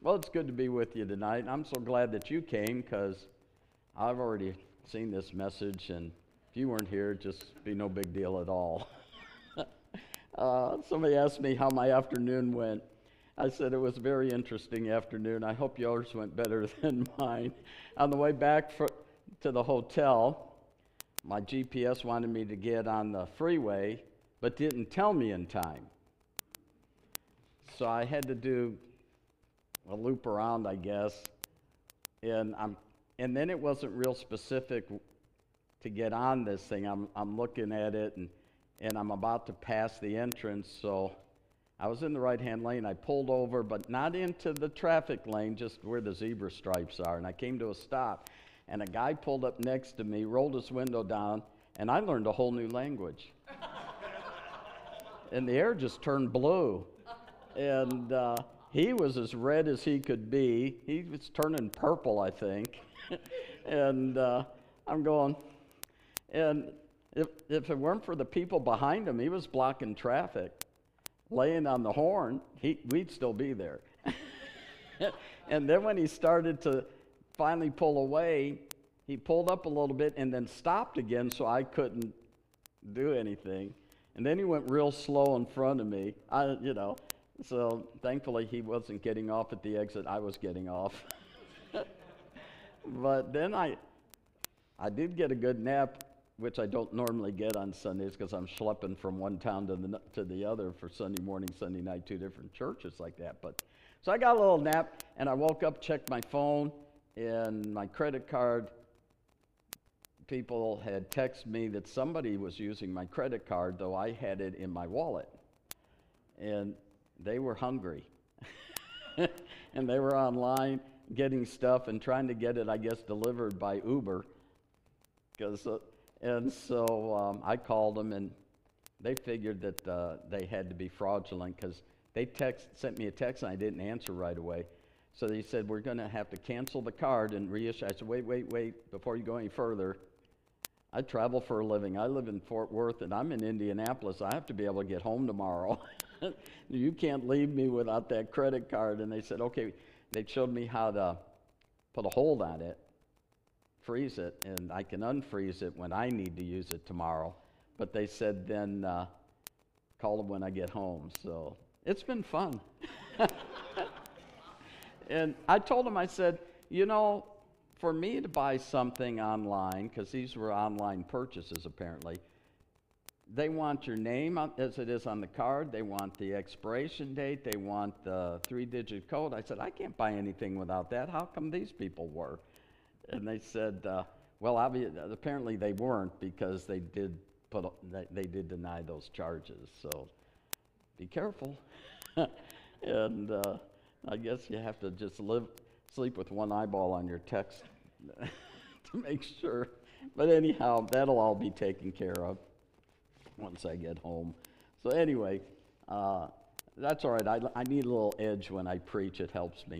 Well, it's good to be with you tonight. I'm so glad that you came because I've already seen this message, and if you weren't here, it'd just be no big deal at all. Somebody asked me how my afternoon went. I said it was a very interesting afternoon. I hope yours went better than mine. On the way back to the hotel, my GPS wanted me to get on the freeway, but didn't tell me in time. So I had to do a loop around, I guess, and then it wasn't real specific to get on this thing. I'm looking at it, and I'm about to pass the entrance, so I was in the right-hand lane. I pulled over, but not into the traffic lane, just where the zebra stripes are, and I came to a stop, and a guy pulled up next to me, rolled his window down, and I learned a whole new language. And the air just turned blue, and he was as red as he could be. He was turning purple, I think. And I'm going, and if it weren't for the people behind him, he was blocking traffic, laying on the horn, we'd still be there. And then when he started to finally pull away, he pulled up a little bit and then stopped again so I couldn't do anything. And then he went real slow in front of me, So thankfully he wasn't getting off at the exit. I was getting off. But then I did get a good nap, which I don't normally get on Sundays because I'm schlepping from one town to the other for Sunday morning, Sunday night, two different churches like that. But so I got a little nap, and I woke up, checked my phone, and my credit card. People had texted me that somebody was using my credit card, though I had it in my wallet. And they were hungry. And they were online getting stuff and trying to get it, I guess, delivered by Uber. So I called them, and they figured that they had to be fraudulent because they sent me a text, and I didn't answer right away. So they said, we're going to have to cancel the card and reissue. I said, wait, before you go any further. I travel for a living. I live in Fort Worth, and I'm in Indianapolis. I have to be able to get home tomorrow. You can't leave me without that credit card. And they said, okay. They showed me how to put a hold on it, freeze it, and I can unfreeze it when I need to use it tomorrow. But they said then call them when I get home. So it's been fun. And I told them, I said, for me to buy something online, because these were online purchases apparently, they want your name as it is on the card. They want the expiration date. They want the 3-digit code. I said, I can't buy anything without that. How come these people were? And they said, apparently they weren't because they did deny those charges. So be careful. And I guess you have to just sleep with one eyeball on your text to make sure. But anyhow, that'll all be taken care of once I get home. So anyway, that's all right. I need a little edge when I preach. It helps me.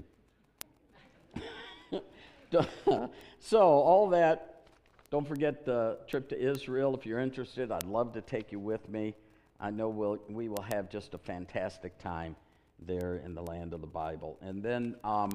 So all that, don't forget the trip to Israel. If you're interested, I'd love to take you with me. I know we will have just a fantastic time there in the land of the Bible. And then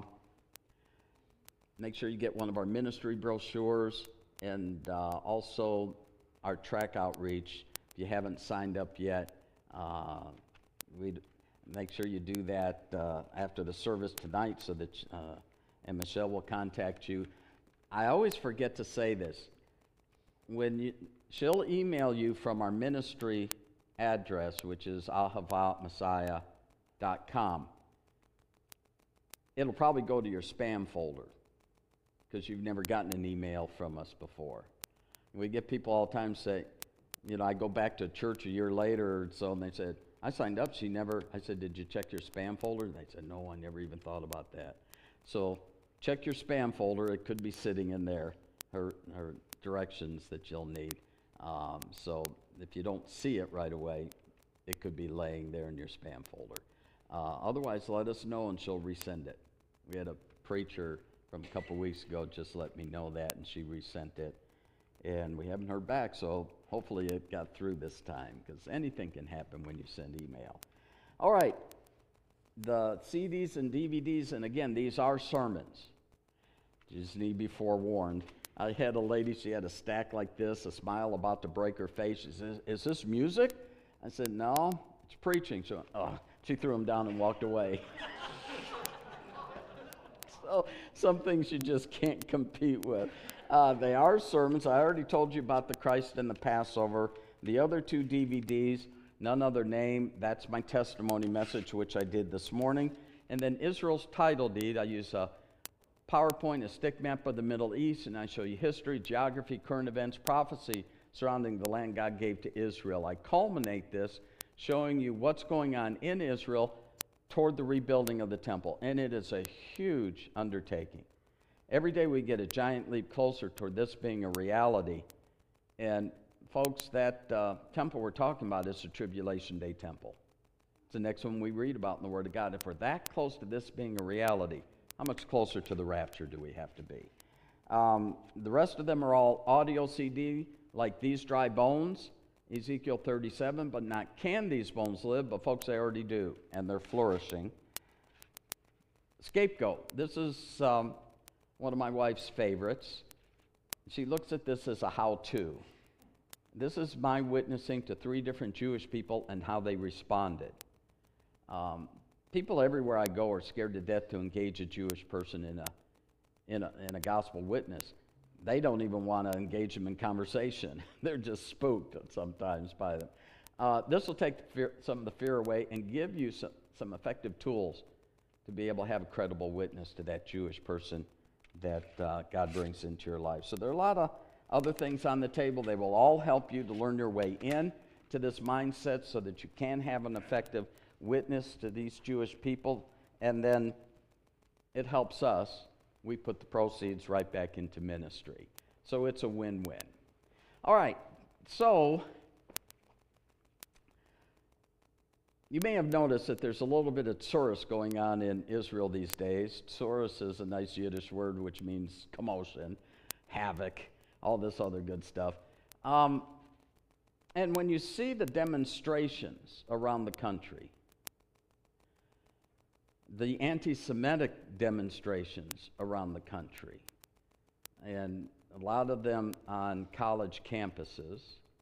make sure you get one of our ministry brochures and also our track outreach. If you haven't signed up yet, we'd make sure you do that after the service tonight so that, and Michelle will contact you. I always forget to say this. She'll email you from our ministry address, which is alhavaotmessiah.com. It'll probably go to your spam folder because you've never gotten an email from us before. We get people all the time say, I go back to church a year later or so, and they said, I signed up. I said, did you check your spam folder? And they said, no, I never even thought about that. So check your spam folder. It could be sitting in there, her directions that you'll need. So if you don't see it right away, it could be laying there in your spam folder. Otherwise, let us know, and she'll resend it. We had a preacher from a couple weeks ago just let me know that, and she resent it. And we haven't heard back, so hopefully it got through this time, because anything can happen when you send email. All right. the CDs and DVDs, and again, these are sermons. You just need to be forewarned. I had a lady, she had a stack like this, a smile about to break her face. She says, "Is this music?" I said, "No, it's preaching." She went, "Oh." She threw them down and walked away. So some things you just can't compete with. They are sermons. I already told you about the Christ and the Passover. The other two DVDs, None Other Name, that's my testimony message, which I did this morning. And then Israel's Title Deed, I use a PowerPoint, a stick map of the Middle East, and I show you history, geography, current events, prophecy surrounding the land God gave to Israel. I culminate this showing you what's going on in Israel toward the rebuilding of the temple, and it is a huge undertaking. Every day we get a giant leap closer toward this being a reality. And folks, that temple we're talking about is the Tribulation Day temple. It's the next one we read about in the Word of God. If we're that close to this being a reality, how much closer to the rapture do we have to be? The rest of them are all audio CD, like These Dry Bones, Ezekiel 37, but not can these bones live, but folks, they already do, and they're flourishing. Scapegoat. This is one of my wife's favorites. She looks at this as a how-to. This is my witnessing to 3 different Jewish people and how they responded. People everywhere I go are scared to death to engage a Jewish person in a gospel witness. They don't even want to engage them in conversation. They're just spooked sometimes by them. This will take some of the fear away and give you some effective tools to be able to have a credible witness to that Jewish person that God brings into your life. So there are a lot of other things on the table. They will all help you to learn your way in to this mindset so that you can have an effective witness to these Jewish people. And then it helps us. We put the proceeds right back into ministry. So it's a win-win. All right, so you may have noticed that there's a little bit of tsurus going on in Israel these days. Tsurus is a nice Yiddish word which means commotion, havoc, all this other good stuff. And when you see the demonstrations around the country, the anti-Semitic demonstrations around the country, and a lot of them on college campuses.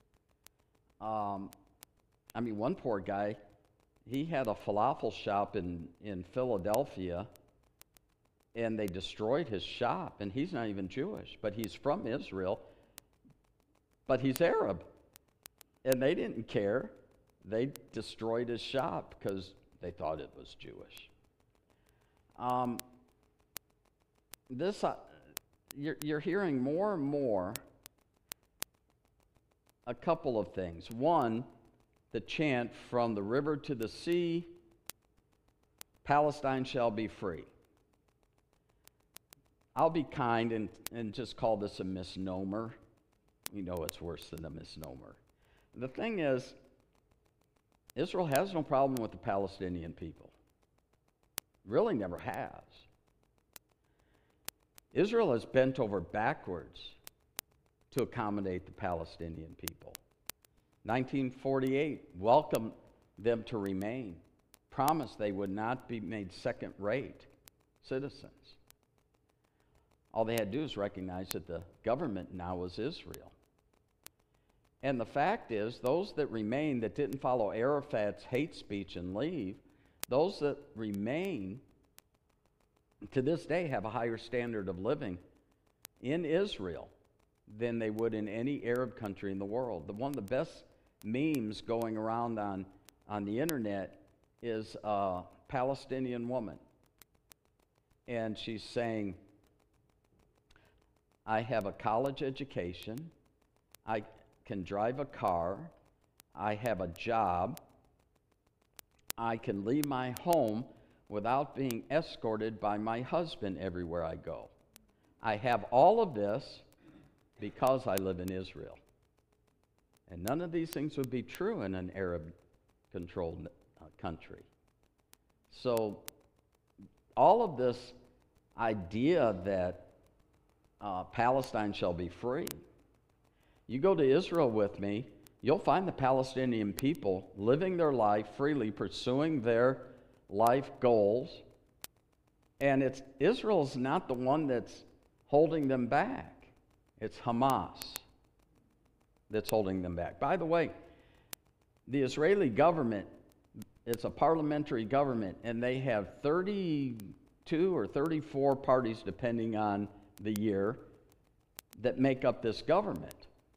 One poor guy, he had a falafel shop in Philadelphia, and they destroyed his shop, and he's not even Jewish, but he's from Israel, but he's Arab, and they didn't care. They destroyed his shop because they thought it was Jewish. You're hearing more and more a couple of things. One, the chant, "From the river to the sea, Palestine shall be free." I'll be kind and just call this a misnomer. You know it's worse than a misnomer. The thing is, Israel has no problem with the Palestinian people. Really never has. Israel has bent over backwards to accommodate the Palestinian people. 1948 welcomed them to remain, promised they would not be made second-rate citizens. All they had to do is recognize that the government now was Israel. And the fact is, those that remain that didn't follow Arafat's hate speech and leave, those that remain to this day have a higher standard of living in Israel than they would in any Arab country in the world. One of the best memes going around on the internet is a Palestinian woman. And she's saying, "I have a college education, I can drive a car, I have a job, I can leave my home without being escorted by my husband everywhere I go. I have all of this because I live in Israel." And none of these things would be true in an Arab-controlled country. So all of this idea that Palestine shall be free, you go to Israel with me, you'll find the Palestinian people living their life freely, pursuing their life goals, and Israel's not the one that's holding them back. It's Hamas that's holding them back. By the way, the Israeli government, it's a parliamentary government, and they have 32 or 34 parties, depending on the year, that make up this government.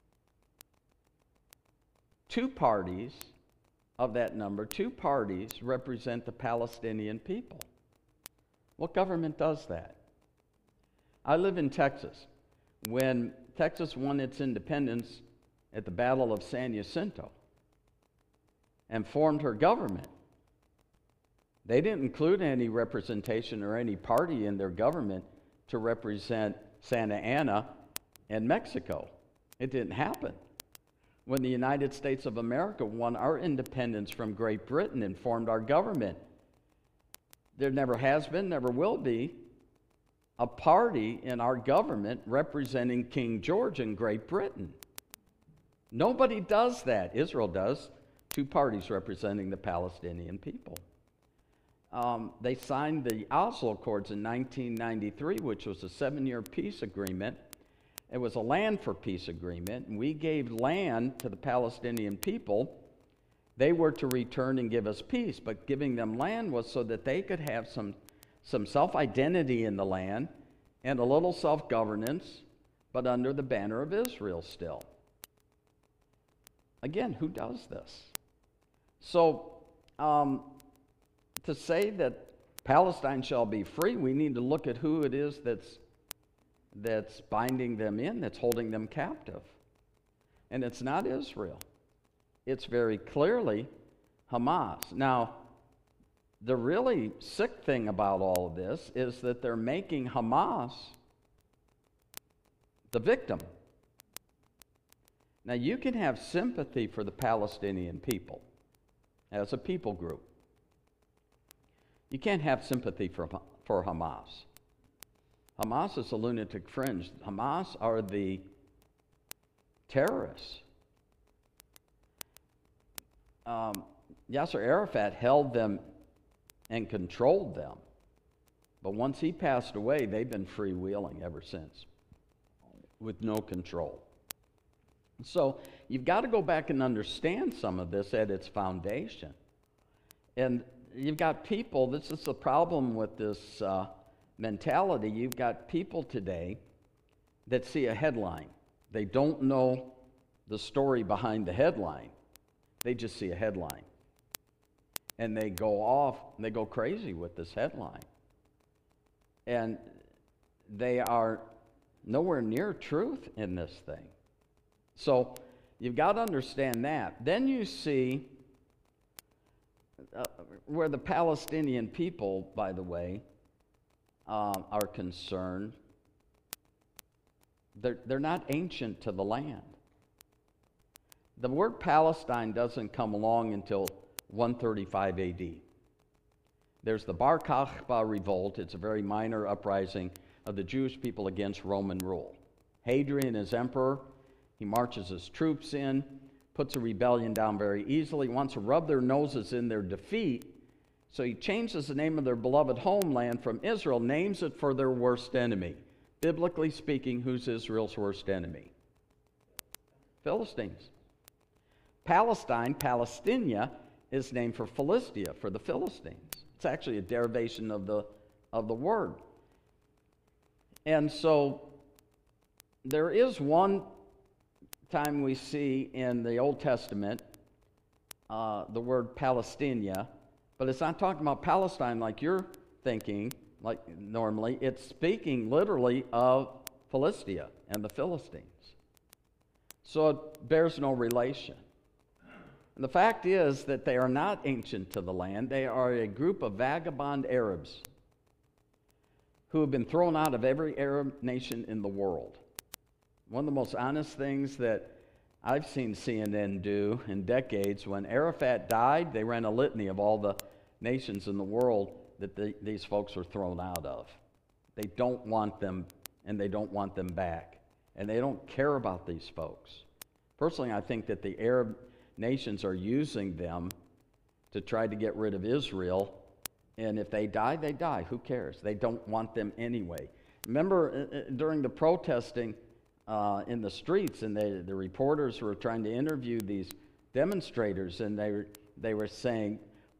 2 parties of that number, 2 parties represent the Palestinian people. What government does that? I live in Texas. When Texas won its independence at the Battle of San Jacinto and formed her government, they didn't include any representation or any party in their government to represent Santa Ana and Mexico. It didn't happen. When the United States of America won our independence from Great Britain and formed our government, there never has been, never will be, a party in our government representing King George in Great Britain. Nobody does that. Israel does. 2 parties representing the Palestinian people. They signed the Oslo Accords in 1993, which was a 7-year peace agreement. It was a land for peace agreement, and we gave land to the Palestinian people. They were to return and give us peace, but giving them land was so that they could have some self-identity in the land and a little self-governance, but under the banner of Israel still. Again, who does this? So, to say that Palestine shall be free, we need to look at who it is that's binding them in, that's holding them captive. And it's not Israel. It's very clearly Hamas. Now, the really sick thing about all of this is that they're making Hamas the victim. Now, you can have sympathy for the Palestinian people as a people group. You can't have sympathy for Hamas. Hamas is a lunatic fringe. Hamas are the terrorists. Yasser Arafat held them and controlled them. But once he passed away, they've been freewheeling ever since, with no control. So you've got to go back and understand some of this at its foundation. And you've got people, this is the problem with this mentality, you've got people today that see a headline. They don't know the story behind the headline. They just see a headline. And they go off, and they go crazy with this headline. And they are nowhere near truth in this thing. So you've got to understand that. Then you see where the Palestinian people, by the way, are concerned. They're not ancient to the land. The word Palestine doesn't come along until 135 AD. There's the Bar Kokhba revolt. It's a very minor uprising of the Jewish people against Roman rule. Hadrian is emperor. He marches his troops in, puts a rebellion down very easily, wants to rub their noses in their defeat. So he changes the name of their beloved homeland from Israel, names it for their worst enemy. Biblically speaking, who's Israel's worst enemy? Philistines. Palestine, Palestinia, is named for Philistia, for the Philistines. It's actually a derivation of the word. And so there is one time we see in the Old Testament the word Palestinia, but it's not talking about Palestine like you're thinking, like normally. It's speaking literally of Philistia and the Philistines. So it bears no relation. And the fact is that they are not ancient to the land. They are a group of vagabond Arabs who have been thrown out of every Arab nation in the world. One of the most honest things that I've seen CNN do in decades, when Arafat died, they ran a litany of all the nations in the world that these folks were thrown out of. They don't want them, and they don't want them back. And they don't care about these folks. Personally, I think that the Arab nations are using them to try to get rid of Israel And if they die, they die. Who cares? They don't want them anyway. Remember during the protesting in the streets, and the reporters were trying to interview these demonstrators, and they were saying,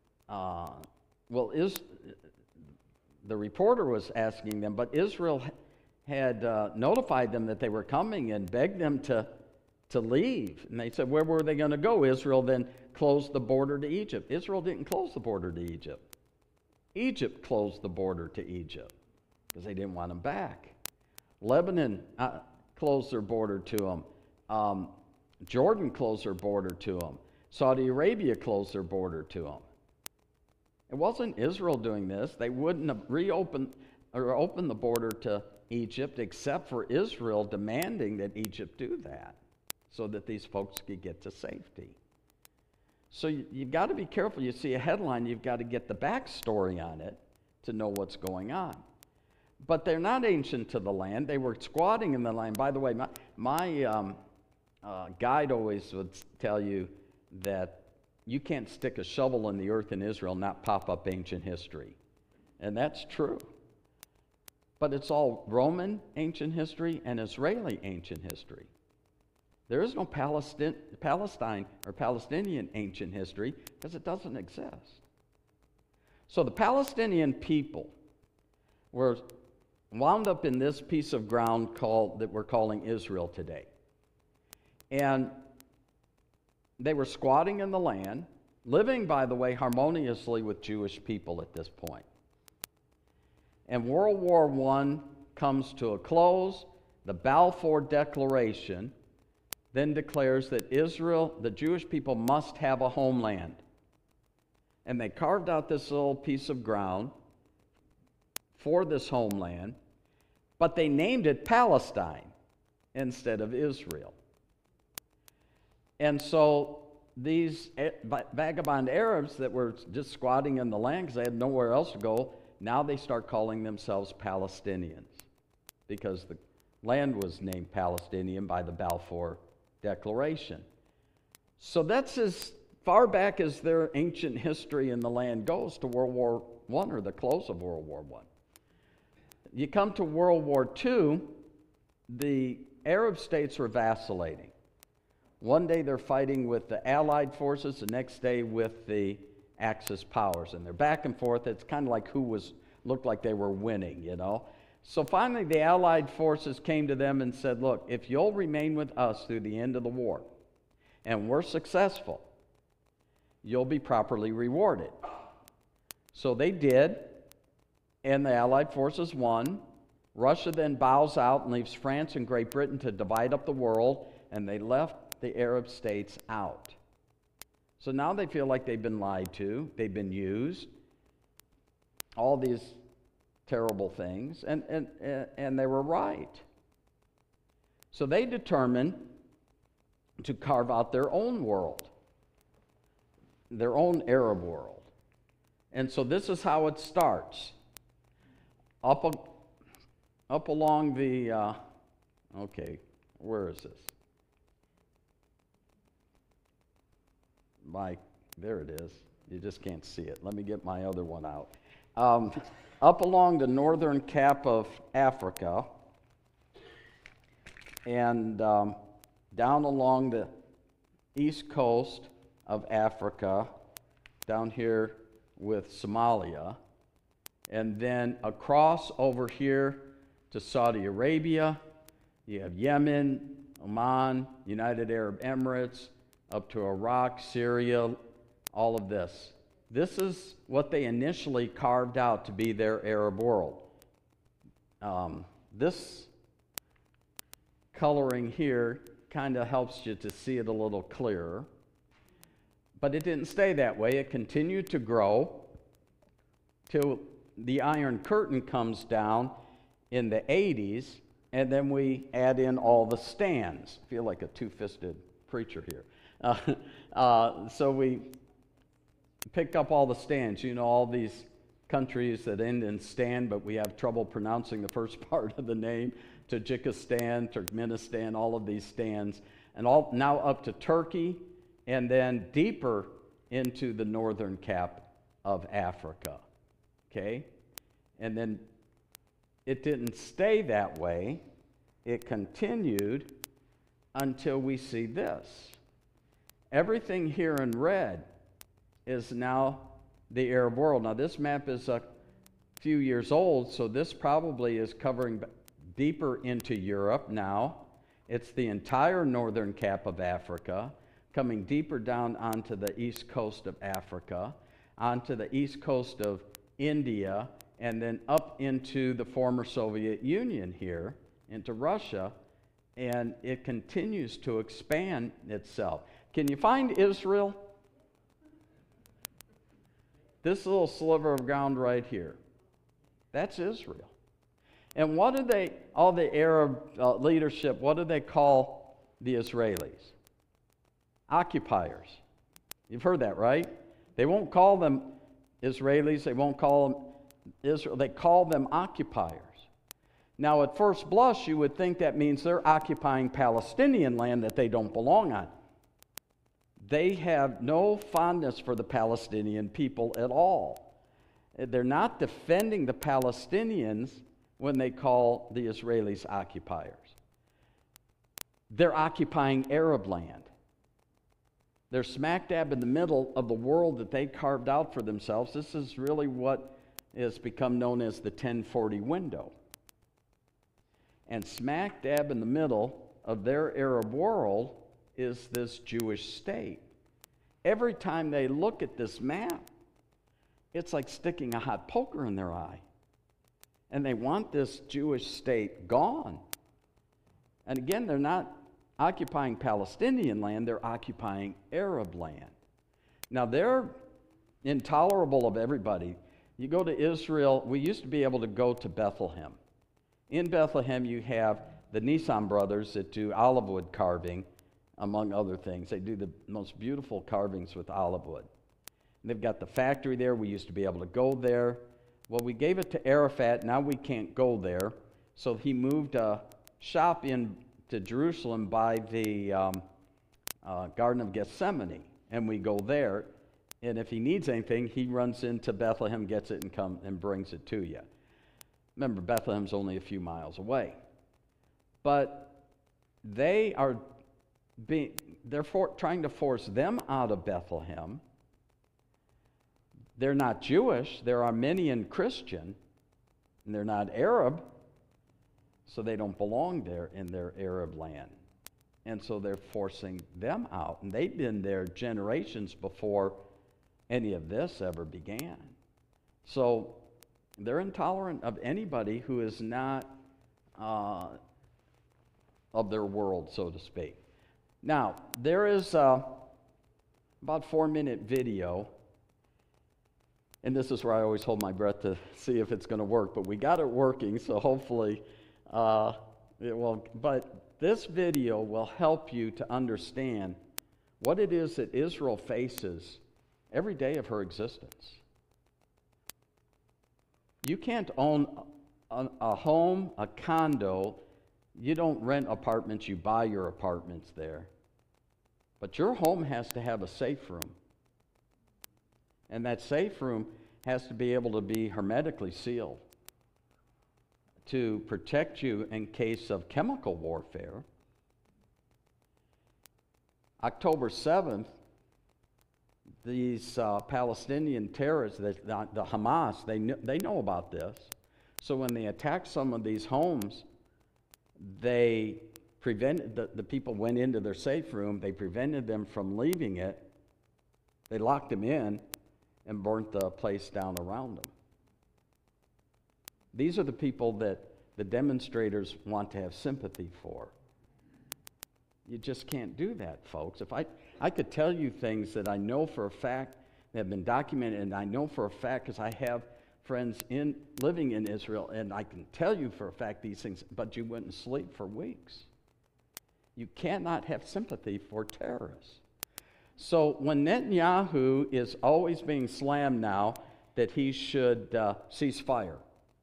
the reporter was asking them, but Israel had notified them that they were coming and begged them to leave. And they said, where were they going to go? Israel then closed the border to Egypt. Israel didn't close the border to Egypt. Egypt closed the border to Egypt because they didn't want them back. Lebanon closed their border to them. Jordan closed their border to them. Saudi Arabia closed their border to them. It wasn't Israel doing this. They wouldn't have reopened or opened the border to Egypt except for Israel demanding that Egypt do that so that these folks could get to safety. So you've got to be careful. You see a headline, you've got to get the backstory on it to know what's going on. But they're not ancient to the land. They were squatting in the land. By the way, my guide always would tell you that you can't stick a shovel in the earth in Israel and not pop up ancient history. And that's true. But it's all Roman ancient history and Israeli ancient history. There is no Palestine or Palestinian ancient history because it doesn't exist. So the Palestinian people were wound up in this piece of ground that we're calling Israel today. And they were squatting in the land, living, by the way, harmoniously with Jewish people at this point. And World War I comes to a close. The Balfour Declaration then declares that Israel, the Jewish people, must have a homeland. And they carved out this little piece of ground for this homeland, but they named it Palestine instead of Israel. And so these vagabond Arabs that were just squatting in the land because they had nowhere else to go, now they start calling themselves Palestinians because the land was named Palestinian by the Balfour Declaration. So that's as far back as their ancient history in the land goes, to World War I or the close of World War I. You come to World War II, the Arab states were vacillating. One day they're fighting with the Allied forces, the next day with the Axis powers, and they're back and forth. It's kind of like looked like they were winning, you know. So finally the Allied forces came to them and said, look, if you'll remain with us through the end of the war, and we're successful, you'll be properly rewarded. So they did, and the Allied forces won. Russia then bows out and leaves France and Great Britain to divide up the world, and they left the Arab states out. So now they feel like they've been lied to, they've been used, all these terrible things, and they were right. So they determined to carve out their own world, their own Arab world. And so this is how it starts. Up along the, where is this? There it is. You just can't see it. Let me get my other one out. Up along the northern cap of Africa and down along the east coast of Africa, down here with Somalia, and then across over here to Saudi Arabia. You have Yemen, Oman, United Arab Emirates, up to Iraq, Syria, all of this. This is what they initially carved out to be their Arab world. This coloring here kind of helps you to see it a little clearer. But it didn't stay that way. It continued to grow till the Iron Curtain comes down in the 80s, and then we add in all the stands. I feel like a two-fisted preacher here. So we pick up all the stands. You know, all these countries that end in stan, but we have trouble pronouncing the first part of the name. Tajikistan, Turkmenistan, all of these stands. And all now up to Turkey, and then deeper into the northern cap of Africa. okay? And then it didn't stay that way. It continued until we see this. Everything here in red is now the Arab world. Now, this map is a few years old, so this probably is covering deeper into Europe now. It's the entire northern cap of Africa, coming deeper down onto the east coast of Africa, onto the east coast of India, and then up into the former Soviet Union here, into Russia, and it continues to expand itself. Can you find Israel? This little sliver of ground right here, that's Israel. And what do they, all the Arab leadership, what do they call the Israelis? Occupiers. You've heard that, right? They won't call them Israelis, they won't call them Israel, they call them occupiers. Now, at first blush, you would think that means they're occupying Palestinian land that they don't belong on. They have no fondness for the Palestinian people at all. They're not defending the Palestinians when they call the Israelis occupiers. They're occupying Arab land. They're smack dab in the middle of the world that they carved out for themselves. This is really what has become known as the 1040 window. And smack dab in the middle of their Arab world is this Jewish state. Every time they look at this map, it's like sticking a hot poker in their eye. And they want this Jewish state gone. And again, they're not occupying Palestinian land, they're occupying Arab land. Now, they're intolerable of everybody. You go to Israel, we used to be able to go to Bethlehem. In Bethlehem, you have the Nissan brothers that do olive wood carving, among other things. They do the most beautiful carvings with olive wood. And they've got the factory there. We used to be able to go there. Well, we gave it to Arafat. Now we can't go there. So he moved a shop in to Jerusalem by the Garden of Gethsemane. And we go there. And if he needs anything, he runs into Bethlehem, gets it, and brings it to you. Remember, Bethlehem's only a few miles away. But they are trying to force them out of Bethlehem. They're not Jewish, they're Armenian Christian, and they're not Arab, so they don't belong there in their Arab land. And so they're forcing them out. And they've been there generations before any of this ever began. So they're intolerant of anybody who is not of their world, so to speak. Now, there is about 4-minute video, and this is where I always hold my breath to see if it's going to work, but we got it working, so hopefully it will. But this video will help you to understand what it is that Israel faces every day of her existence. You can't own a home, a condo. You don't rent apartments, you buy your apartments there. But your home has to have a safe room. And that safe room has to be able to be hermetically sealed to protect you in case of chemical warfare. October 7th, these Palestinian terrorists, the Hamas, they know about this. So when they attacked some of these homes, they prevented, the people went into their safe room, they prevented them from leaving it, they locked them in, and burnt the place down around them. These are the people that the demonstrators want to have sympathy for. You just can't do that, folks. If I could tell you things that I know for a fact that have been documented, and I know for a fact because I have friends living in Israel, and I can tell you for a fact these things, but you wouldn't sleep for weeks. You cannot have sympathy for terrorists. So when Netanyahu is always being slammed now that he should cease fire,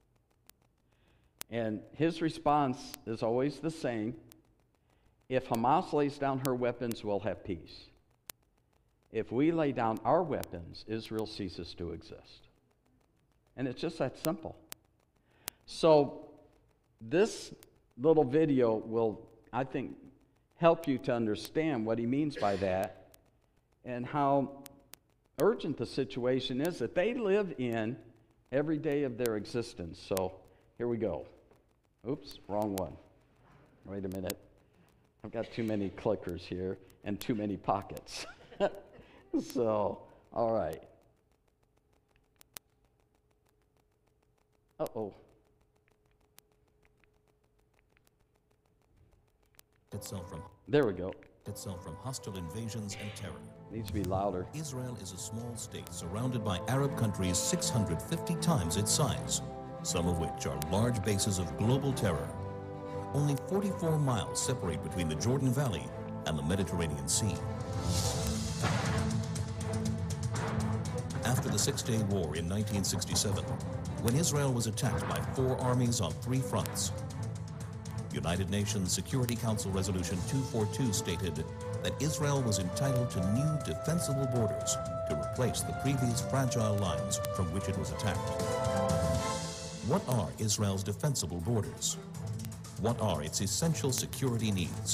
and his response is always the same: if Hamas lays down her weapons, we'll have peace. If we lay down our weapons, Israel ceases to exist. And it's just that simple. So this little video will, I think, help you to understand what he means by that and how urgent the situation is that they live in every day of their existence. So here we go. Oops, wrong one. Wait a minute. I've got too many clickers here and too many pockets. So, all right. Uh-oh. There we go. Itself from hostile invasions and terror. Needs to be louder. Israel is a small state surrounded by Arab countries 650 times its size, some of which are large bases of global terror. Only 44 miles separate between the Jordan Valley and the Mediterranean Sea. After the Six-Day War in 1967, when Israel was attacked by 4 armies on 3 fronts, United Nations Security Council Resolution 242 stated that Israel was entitled to new defensible borders to replace the previous fragile lines from which it was attacked. What are Israel's defensible borders? What are its essential security needs?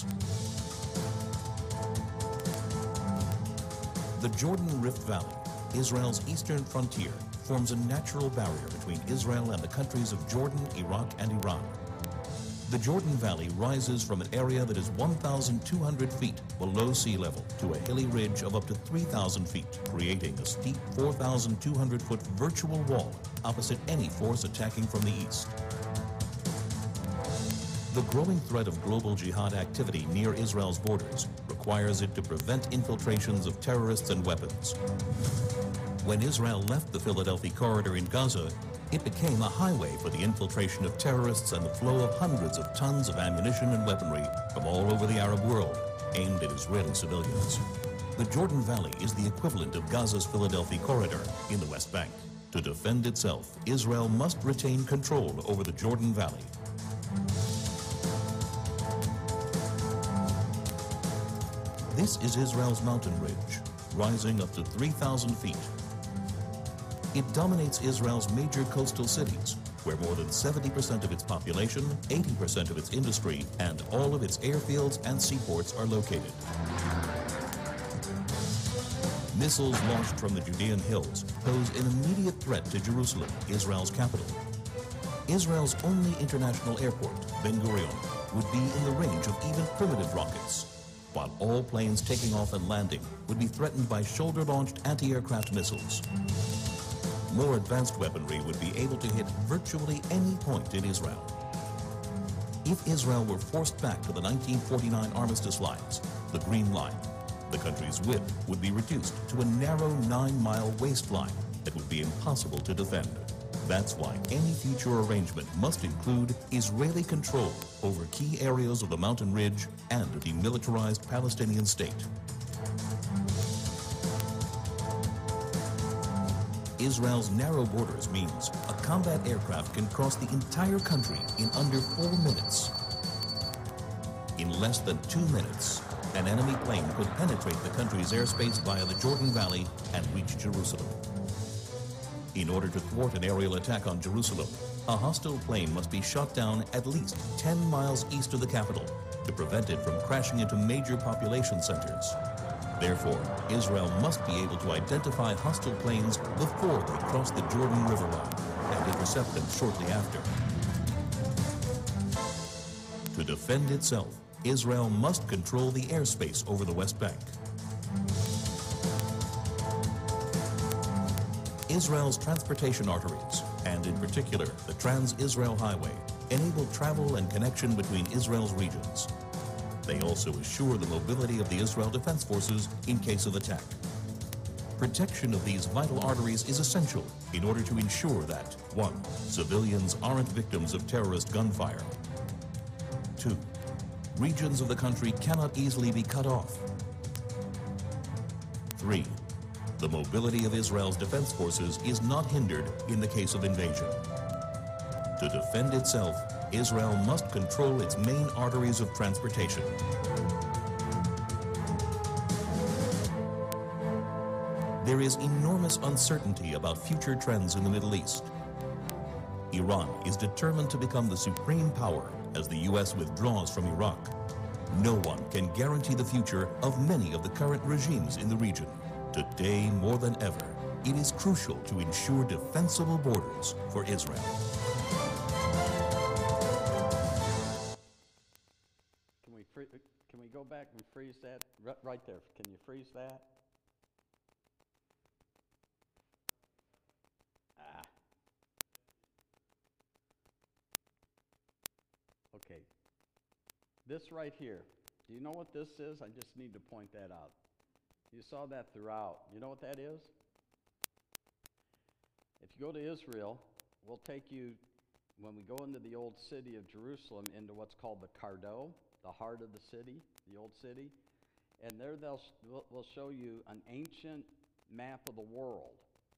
The Jordan Rift Valley, Israel's eastern frontier, forms a natural barrier between Israel and the countries of Jordan, Iraq, and Iran. The Jordan Valley rises from an area that is 1,200 feet below sea level to a hilly ridge of up to 3,000 feet, creating a steep 4,200-foot virtual wall opposite any force attacking from the east. The growing threat of global jihad activity near Israel's borders requires it to prevent infiltrations of terrorists and weapons. When Israel left the Philadelphia corridor in Gaza, it became a highway for the infiltration of terrorists and the flow of hundreds of tons of ammunition and weaponry from all over the Arab world, aimed at Israeli civilians. The Jordan Valley is the equivalent of Gaza's Philadelphia corridor in the West Bank. To defend itself, Israel must retain control over the Jordan Valley. This is Israel's mountain ridge, rising up to 3,000 feet. It dominates Israel's major coastal cities, where more than 70% of its population, 80% of its industry, and all of its airfields and seaports are located. Missiles launched from the Judean hills pose an immediate threat to Jerusalem, Israel's capital. Israel's only international airport, Ben Gurion, would be in the range of even primitive rockets, while all planes taking off and landing would be threatened by shoulder-launched anti-aircraft missiles. More advanced weaponry would be able to hit virtually any point in Israel. If Israel were forced back to the 1949 armistice lines, the Green Line, the country's width would be reduced to a narrow 9-mile waistline that would be impossible to defend. That's why any future arrangement must include Israeli control over key areas of the mountain ridge and a demilitarized Palestinian state. Israel's narrow borders means a combat aircraft can cross the entire country in under 4 minutes. In less than 2 minutes, an enemy plane could penetrate the country's airspace via the Jordan Valley and reach Jerusalem. In order to thwart an aerial attack on Jerusalem, a hostile plane must be shot down at least 10 miles east of the capital to prevent it from crashing into major population centers. Therefore, Israel must be able to identify hostile planes before they cross the Jordan River line and intercept them shortly after. To defend itself, Israel must control the airspace over the West Bank. Israel's transportation arteries, and in particular the Trans-Israel Highway, enable travel and connection between Israel's regions. They also assure the mobility of the Israel Defense Forces in case of attack. Protection of these vital arteries is essential in order to ensure that 1. Civilians aren't victims of terrorist gunfire. 2. Regions of the country cannot easily be cut off. 3. The mobility of Israel's defense forces is not hindered in the case of invasion. To defend itself, Israel must control its main arteries of transportation. There is enormous uncertainty about future trends in the Middle East, Iran is determined to become the supreme power as the U.S. withdraws from Iraq. No one can guarantee the future of many of the current regimes in the region. Today, more than ever, it is crucial to ensure defensible borders for Israel. Can we go back and freeze that? Right there. Can you freeze that? Okay. This right here. Do you know what this is? I just need to point that out. You saw that throughout. You know what that is? If you go to Israel, we'll take you, when we go into the old city of Jerusalem, into what's called the Cardo, the heart of the city, the old city. And there we'll show you an ancient map of the world.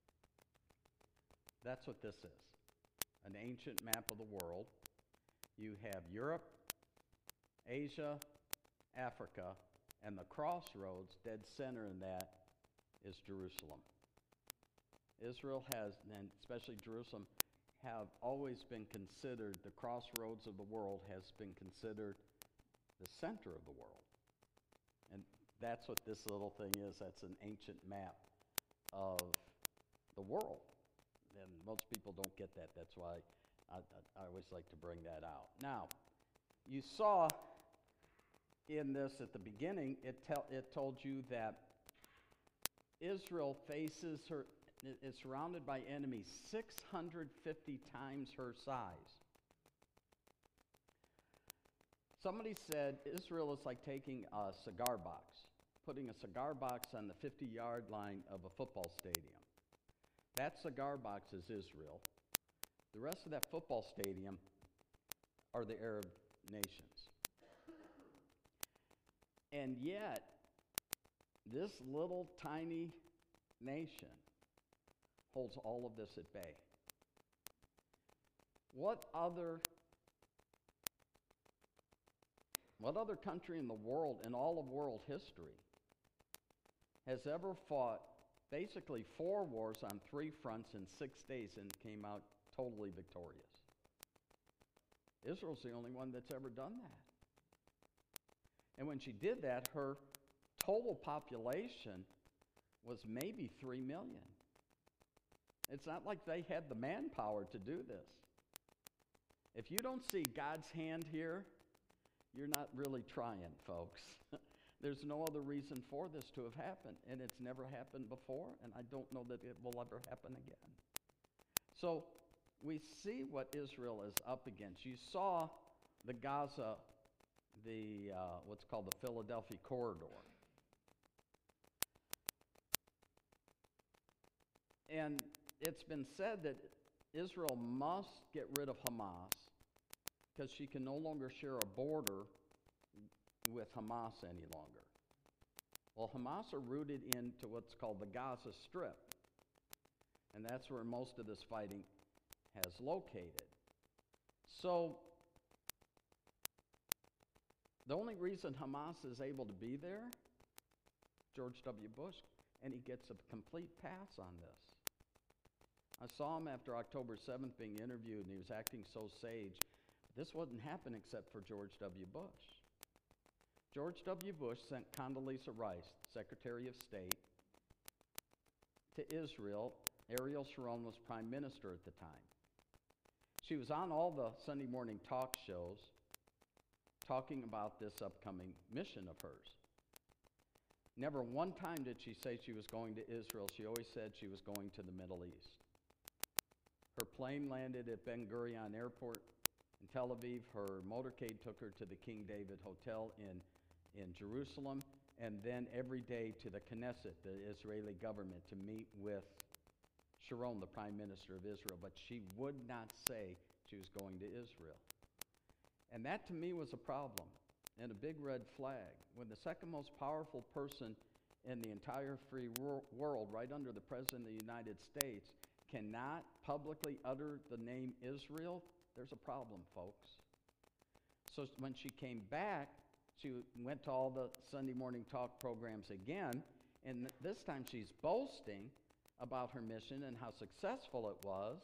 That's what this is, an ancient map of the world. You have Europe, Asia, Africa, and the crossroads, dead center in that, is Jerusalem. Israel has, and especially Jerusalem, have always been considered, the crossroads of the world has been considered the center of the world. And that's what this little thing is. That's an ancient map of the world. And most people don't get that. That's why I always like to bring that out. Now, you saw in this at the beginning, it told you that Israel faces her, is surrounded by enemies 650 times her size. Somebody said Israel is like taking a cigar box, putting a cigar box on the 50-yard line of a football stadium. That cigar box is Israel. The rest of that football stadium are the Arab nations. And yet, this little tiny nation holds all of this at bay. What other country in the world, in all of world history, has ever fought basically 4 wars on 3 fronts in 6 days and came out totally victorious? Israel's the only one that's ever done that. And when she did that, her total population was maybe 3 million. It's not like they had the manpower to do this. If you don't see God's hand here, you're not really trying, folks. There's no other reason for this to have happened, and it's never happened before, and I don't know that it will ever happen again. So we see what Israel is up against. You saw the Gaza, what's called the Philadelphia Corridor. And it's been said that Israel must get rid of Hamas because she can no longer share a border with Hamas any longer. Well, Hamas are rooted into what's called the Gaza Strip, and that's where most of this fighting has located. So the only reason Hamas is able to be there, George W. Bush, and he gets a complete pass on this. I saw him after October 7th being interviewed, and he was acting so sage. This wouldn't happen except for George W. Bush. George W. Bush sent Condoleezza Rice, Secretary of State, to Israel. Ariel Sharon was Prime Minister at the time. She was on all the Sunday morning talk shows talking about this upcoming mission of hers. Never one time did she say she was going to Israel. She always said she was going to the Middle East. Her plane landed at Ben Gurion Airport in Tel Aviv. Her motorcade took her to the King David Hotel in Jerusalem, and then every day to the Knesset, the Israeli government, to meet with Sharon, the Prime Minister of Israel. But she would not say she was going to Israel. And that to me was a problem and a big red flag. When the second most powerful person in the entire free world, right under the President of the United States, cannot publicly utter the name Israel, there's a problem, folks. So when she came back, she went to all the Sunday morning talk programs again, and this time she's boasting about her mission and how successful it was,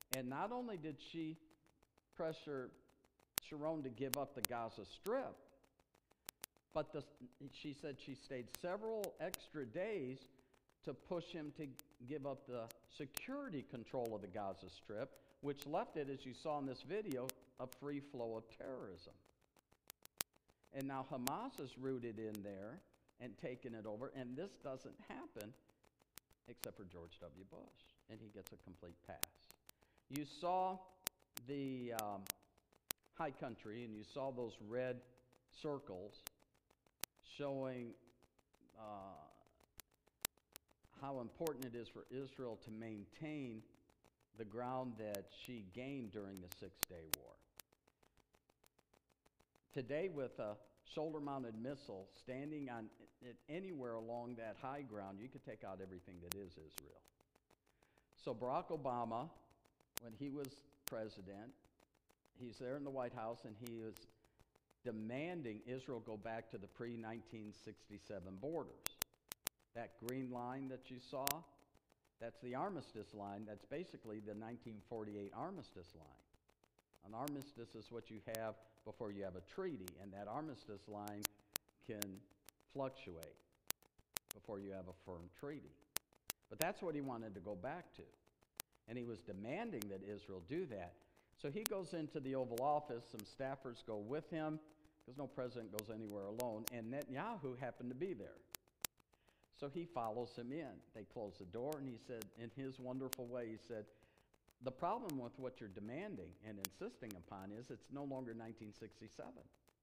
And not only did she pressure Sharon to give up the Gaza Strip, but she said she stayed several extra days to push him to give up the security control of the Gaza Strip, which left it, as you saw in this video, a free flow of terrorism. And now Hamas is rooted in there and taking it over, and this doesn't happen except for George W. Bush, and he gets a complete pass. You saw the high country, and you saw those red circles showing how important it is for Israel to maintain the ground that she gained during the Six-Day War. Today, with a shoulder-mounted missile standing on it anywhere along that high ground, you could take out everything that is Israel. So Barack Obama, when he was president, he's there in the White House, and he is demanding Israel go back to the pre-1967 borders. That green line that you saw, that's the armistice line. That's basically the 1948 armistice line. An armistice is what you have before you have a treaty, and that armistice line can fluctuate before you have a firm treaty. But that's what he wanted to go back to, and he was demanding that Israel do that. So he goes into the Oval Office, some staffers go with him, because no president goes anywhere alone, and Netanyahu happened to be there. So he follows him in. They close the door, and he said, in his wonderful way, he said, the problem with what you're demanding and insisting upon is it's no longer 1967.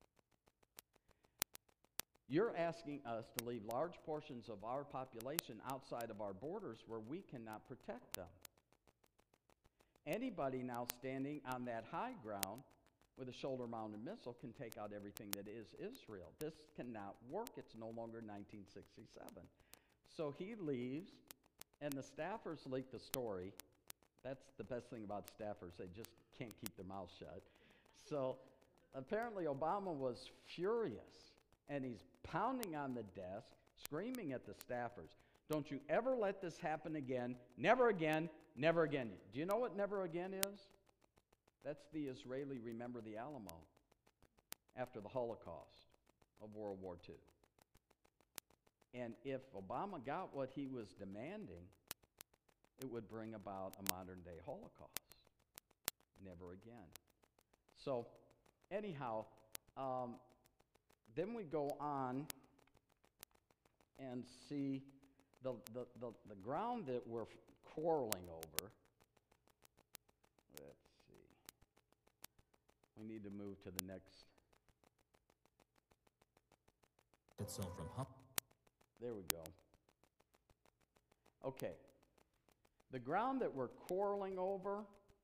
You're asking us to leave large portions of our population outside of our borders where we cannot protect them. Anybody now standing on that high ground with a shoulder-mounted missile can take out everything that is Israel. This cannot work. It's no longer 1967. So he leaves, and the staffers leak the story. That's the best thing about staffers. They just can't keep their mouths shut. So apparently Obama was furious, and he's pounding on the desk, screaming at the staffers, don't you ever let this happen again. Never again. Never again. Do you know what never again is? That's the Israeli Remember the Alamo after the Holocaust of World War II. And if Obama got what he was demanding, it would bring about a modern-day Holocaust. Never again. So, anyhow, then we go on and see the ground that we're quarreling over. Let's see. We need to move to the next. Itself from There we go. Okay. The ground that we're quarreling over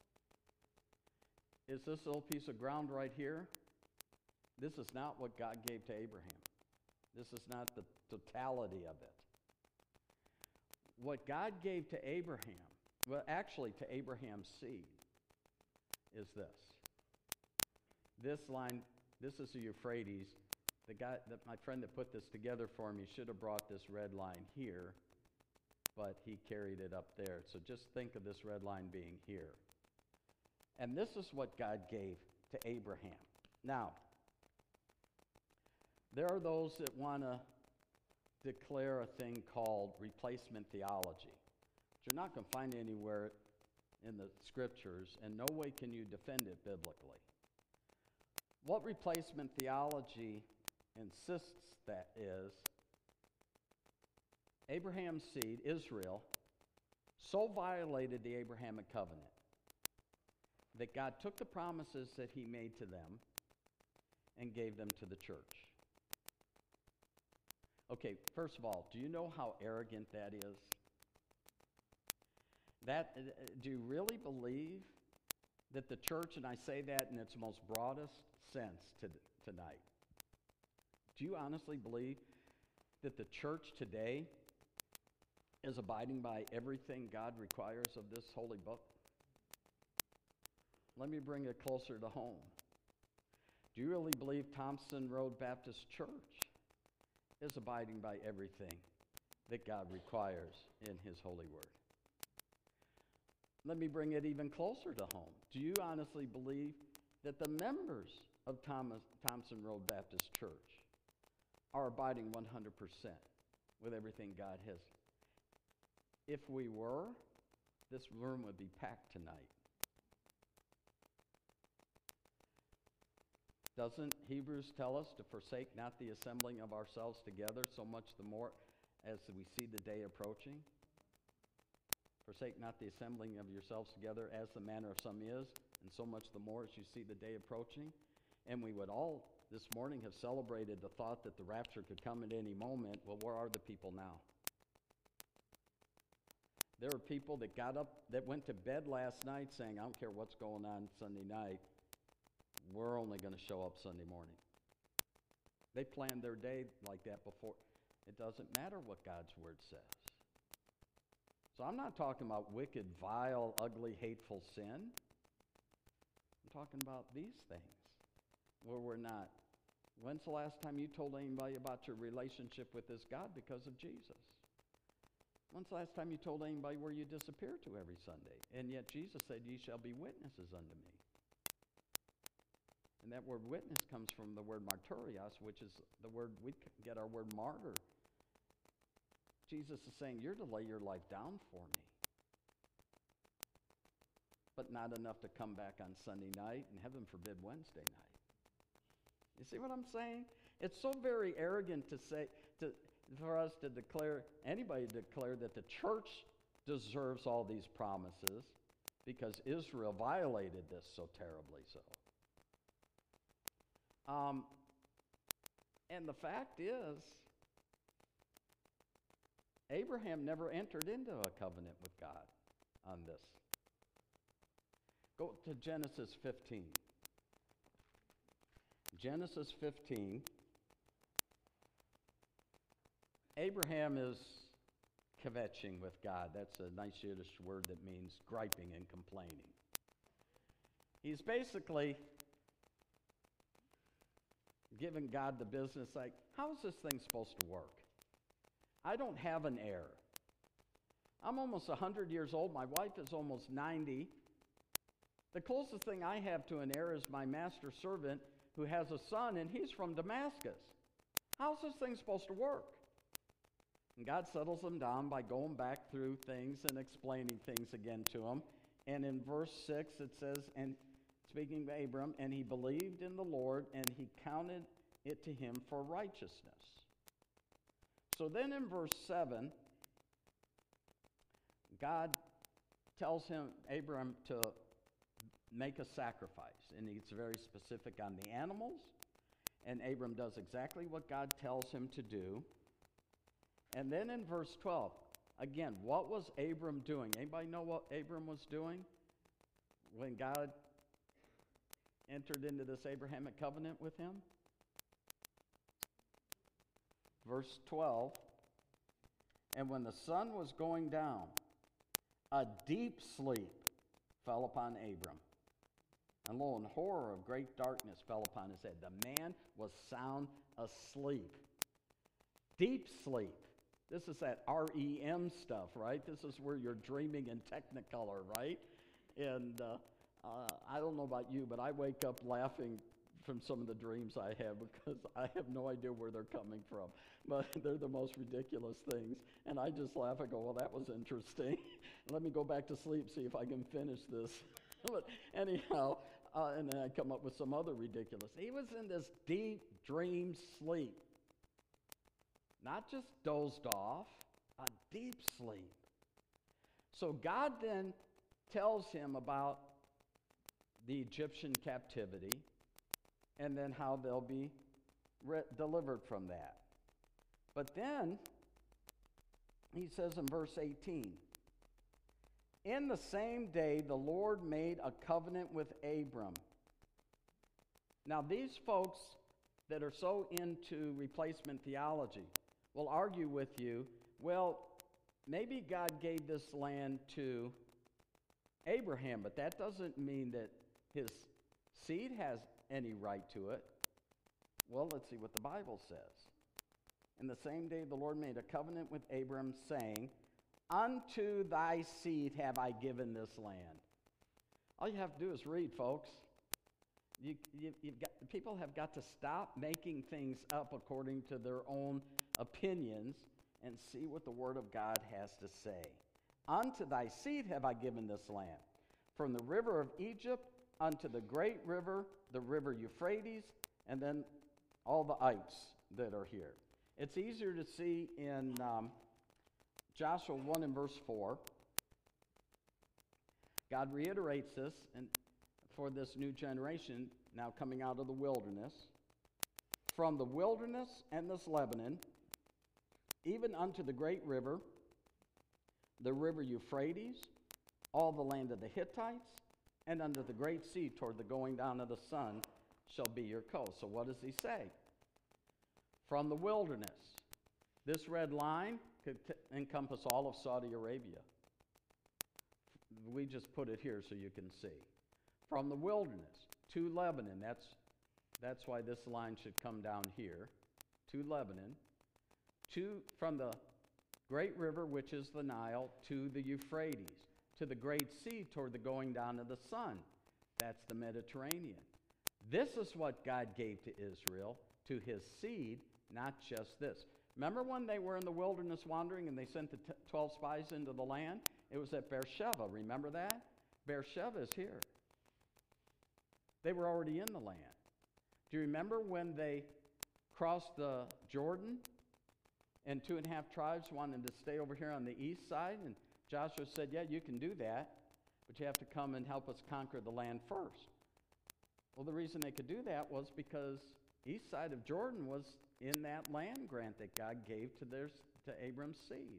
is this little piece of ground right here. This is not what God gave to Abraham. This is not the totality of it. What God gave to Abraham, well, actually to Abraham's seed, is this. This line, this is the Euphrates. The guy, my friend that put this together for me should have brought this red line here, but he carried it up there. So just think of this red line being here. And this is what God gave to Abraham. Now, there are those that want to declare a thing called replacement theology, which you're not going to find anywhere in the scriptures, and no way can you defend it biblically. What replacement theology insists that is, Abraham's seed, Israel, so violated the Abrahamic covenant that God took the promises that he made to them and gave them to the church. Okay, first of all, do you know how arrogant that is? Do you really believe that the church, and I say that in its most broadest sense tonight, do you honestly believe that the church today is abiding by everything God requires of this holy book? Let me bring it closer to home. Do you really believe Thompson Road Baptist Church is abiding by everything that God requires in his holy word? Let me bring it even closer to home. Do you honestly believe that the members of Thompson Road Baptist Church are abiding 100% with everything God has? If we were, this room would be packed tonight. Doesn't Hebrews tell us to forsake not the assembling of ourselves together, so much the more as we see the day approaching? Forsake not the assembling of yourselves together as the manner of some is, and so much the more as you see the day approaching. And we would all this morning have celebrated the thought that the rapture could come at any moment. Well, where are the people now? There are people that got up, that went to bed last night saying, I don't care what's going on Sunday night, we're only going to show up Sunday morning. They planned their day like that before. It doesn't matter what God's word says. So I'm not talking about wicked, vile, ugly, hateful sin. I'm talking about these things where we're not. When's the last time you told anybody about your relationship with this God because of Jesus? When's the last time you told anybody where you disappear to every Sunday? And yet Jesus said, ye shall be witnesses unto me. And that word witness comes from the word martyrios, which is the word we get our word martyr. Jesus is saying, you're to lay your life down for me. But not enough to come back on Sunday night, and heaven forbid Wednesday night. You see what I'm saying? It's so very arrogant to say, for us to declare, anybody to declare that the church deserves all these promises because Israel violated this so terribly so. And the fact is, Abraham never entered into a covenant with God on this. Go to Genesis 15. Genesis 15. Abraham is kvetching with God. That's a nice Yiddish word that means griping and complaining. He's basically giving God the business like, how is this thing supposed to work? I don't have an heir. I'm almost 100 years old. My wife is almost 90. The closest thing I have to an heir is my master servant who has a son, and he's from Damascus. How's this thing supposed to work? And God settles them down by going back through things and explaining things again to him. And in verse 6 it says, and speaking to Abram, and he believed in the Lord, and he counted it to him for righteousness. So then in verse 7, God tells him, Abram, to make a sacrifice. And he's very specific on the animals. And Abram does exactly what God tells him to do. And then in verse 12, again, what was Abram doing? Anybody know what Abram was doing when God entered into this Abrahamic covenant with him? Verse 12, and when the sun was going down, a deep sleep fell upon Abram. And lo, and horror of great darkness fell upon his head. The man was sound asleep. Deep sleep. This is that REM stuff, right? This is where you're dreaming in Technicolor, right? And I don't know about you, but I wake up laughing from some of the dreams I have because I have no idea where they're coming from. But they're the most ridiculous things. And I just laugh. I go, well, that was interesting. Let me go back to sleep, see if I can finish this. But anyhow, and then I come up with some other ridiculous. He was in this deep dream sleep. Not just dozed off, a deep sleep. So God then tells him about the Egyptian captivity and then how they'll be delivered from that. But then he says in verse 18, in the same day the Lord made a covenant with Abram. Now these folks that are so into replacement theology will argue with you, well, maybe God gave this land to Abraham, but that doesn't mean that his seed has any right to it. Well, let's see what the Bible says. In the same day the Lord made a covenant with Abram, saying, Unto thy seed have I given this land. All you have to do is read, folks. People have got to stop making things up according to their own opinions and see what the Word of God has to say. Unto thy seed have I given this land, from the river of Egypt unto the great river, the river Euphrates, and then all the ites that are here. It's easier to see in Joshua 1 and verse 4. God reiterates this for this new generation now coming out of the wilderness. From the wilderness and this Lebanon, even unto the great river, the river Euphrates, all the land of the Hittites, and unto the great sea toward the going down of the sun shall be your coast. So what does he say? From the wilderness. This red line could encompass all of Saudi Arabia. We just put it here so you can see. From the wilderness to Lebanon, that's why this line should come down here, to Lebanon, from the great river, which is the Nile, to the Euphrates, to the great sea toward the going down of the sun. That's the Mediterranean. This is what God gave to Israel, to his seed, not just this. Remember when they were in the wilderness wandering and they sent the 12 spies into the land? It was at Beersheba. Remember that? Beersheba is here. They were already in the land. Do you remember when they crossed the Jordan and 2.5 tribes wanted to stay over here on the east side? And Joshua said, yeah, you can do that, but you have to come and help us conquer the land first. Well, the reason they could do that was because east side of Jordan was in that land grant that God gave to Abram's seed.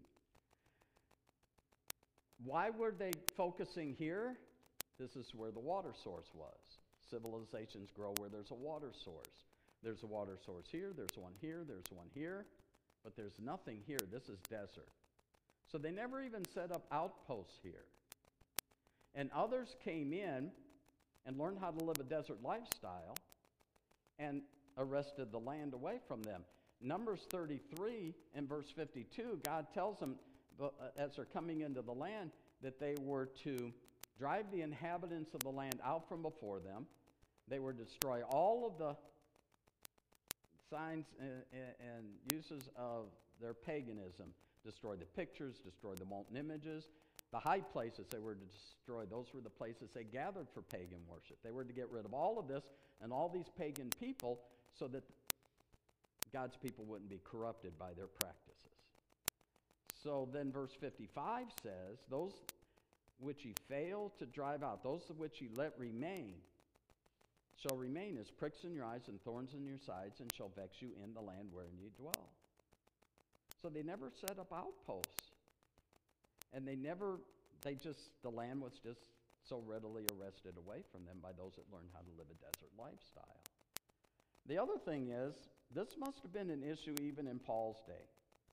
Why were they focusing here? This is where the water source was. Civilizations grow where there's a water source. There's a water source here, there's one here, there's one here, but there's nothing here. This is desert. So they never even set up outposts here. And others came in and learned how to live a desert lifestyle and arrested the land away from them. Numbers 33 and verse 52, God tells them as they're coming into the land that they were to drive the inhabitants of the land out from before them. They were to destroy all of the signs and uses of their paganism. Destroy the pictures, destroy the molten images. The high places they were to destroy, those were the places they gathered for pagan worship. They were to get rid of all of this and all these pagan people so that God's people wouldn't be corrupted by their practices. So then verse 55 says, those which ye fail to drive out, those which ye let remain, shall remain as pricks in your eyes and thorns in your sides, and shall vex you in the land wherein ye dwell. So they never set up outposts. And the land was just so readily arrested away from them by those that learned how to live a desert lifestyle. The other thing is, this must have been an issue even in Paul's day,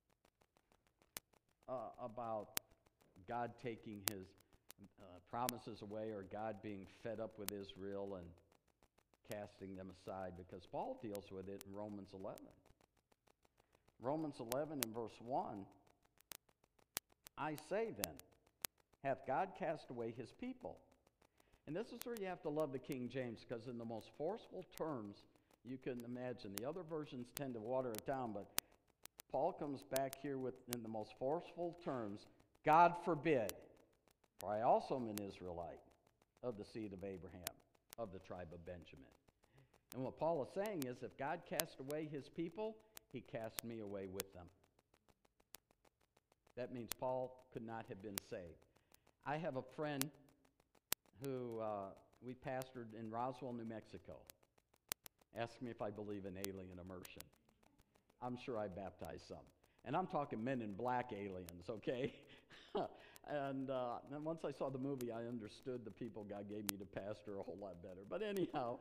about God taking his promises away, or God being fed up with Israel and casting them aside, because Paul deals with it in Romans 11. Romans 11 and verse 1, I say then, hath God cast away his people? And this is where you have to love the King James, because in the most forceful terms you can imagine. The other versions tend to water it down, but Paul comes back here with, in the most forceful terms, God forbid, for I also am an Israelite of the seed of Abraham, of the tribe of Benjamin. And what Paul is saying is, if God cast away his people, he cast me away with them. That means Paul could not have been saved. I have a friend who we pastored in Roswell, New Mexico. Asked me if I believe in alien immersion. I'm sure I baptized some. And I'm talking Men in Black aliens, okay? And then once I saw the movie, I understood the people God gave me to pastor a whole lot better. But anyhow,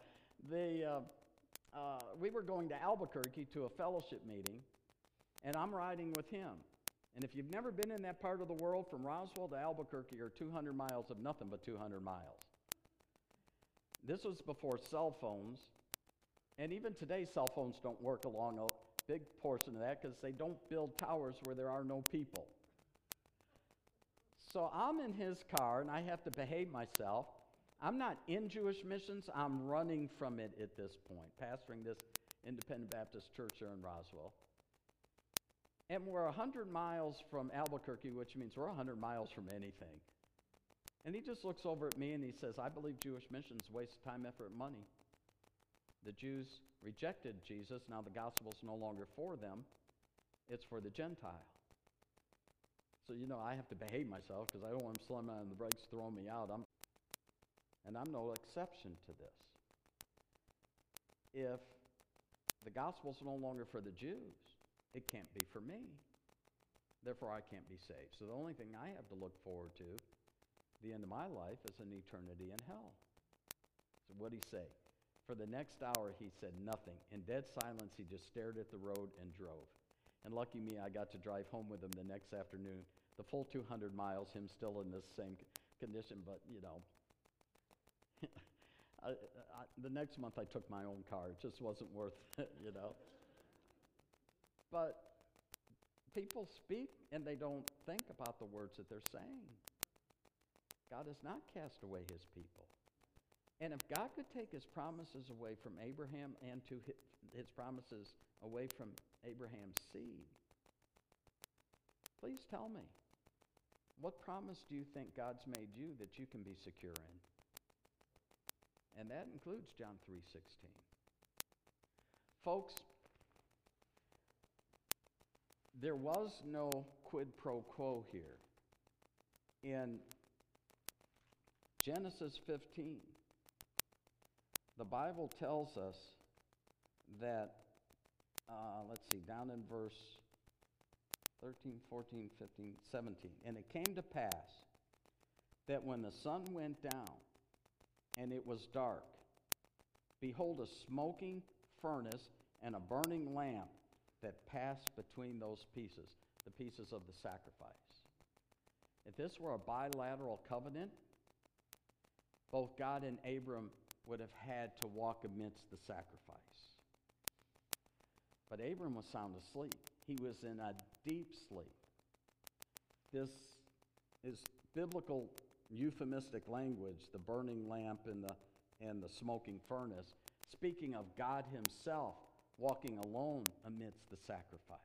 we were going to Albuquerque to a fellowship meeting, and I'm riding with him. And if you've never been in that part of the world, from Roswell to Albuquerque are 200 miles of nothing but 200 miles. This was before cell phones, and even today cell phones don't work along a big portion of that because they don't build towers where there are no people. So I'm in his car, and I have to behave myself. I'm not in Jewish missions. I'm running from it at this point, pastoring this Independent Baptist church here in Roswell. And we're 100 miles from Albuquerque, which means we're 100 miles from anything. And he just looks over at me and he says, I believe Jewish missions waste time, effort, and money. The Jews rejected Jesus. Now the gospel's no longer for them. It's for the Gentile. So, I have to behave myself because I don't want him slamming on the brakes, throwing me out. And I'm no exception to this. If the gospel's no longer for the Jews, it can't be for me. Therefore, I can't be saved. So the only thing I have to look forward to, the end of my life, is an eternity in hell. So what'd he say? For the next hour, he said nothing. In dead silence, he just stared at the road and drove. And lucky me, I got to drive home with him the next afternoon. The full 200 miles, him still in this same condition, but, the next month I took my own car. It just wasn't worth it, But people speak and they don't think about the words that they're saying. God has not cast away his people. And if God could take his promises away from Abraham and to his promises away from Abraham's seed, please tell me, what promise do you think God's made you that you can be secure in? And that includes John 3:16. Folks, there was no quid pro quo here. In Genesis 15, the Bible tells us that, down in verse 13, 14, 15, 17. And it came to pass that when the sun went down and it was dark, behold, a smoking furnace and a burning lamp that passed between those pieces, the pieces of the sacrifice. If this were a bilateral covenant, both God and Abram would have had to walk amidst the sacrifice. But Abram was sound asleep. He was in a deep sleep. This is biblical euphemistic language, the burning lamp and the smoking furnace, speaking of God himself walking alone amidst the sacrifice.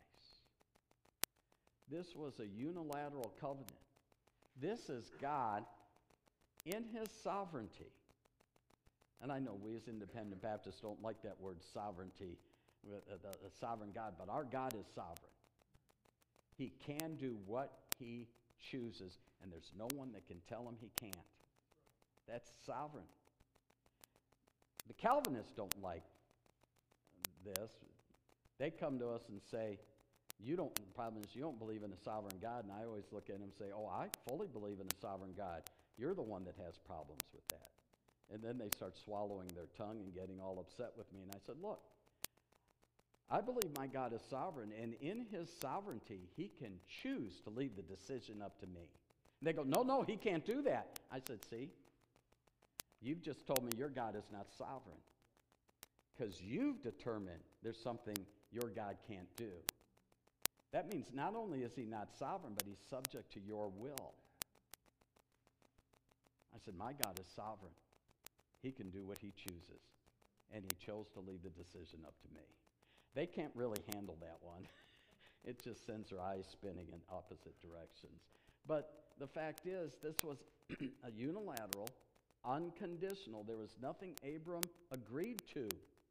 This was a unilateral covenant. This is God in his sovereignty. And I know we as Independent Baptists don't like that word sovereignty, the sovereign God, but our God is sovereign. He can do what he chooses, and there's no one that can tell him he can't. That's sovereign. The Calvinists don't like this. They come to us and say, the problem is you don't believe in a sovereign God, and I always look at them and say, I fully believe in a sovereign God. You're the one that has problems with that. And then they start swallowing their tongue and getting all upset with me, and I said, look, I believe my God is sovereign, and in his sovereignty, he can choose to leave the decision up to me. And they go, no, he can't do that. I said, see, you've just told me your God is not sovereign because you've determined there's something your God can't do. That means not only is he not sovereign, but he's subject to your will. I said, my God is sovereign. He can do what he chooses, and he chose to leave the decision up to me. They can't really handle that one. It just sends their eyes spinning in opposite directions. But the fact is, this was a unilateral, unconditional. There was nothing Abram agreed to.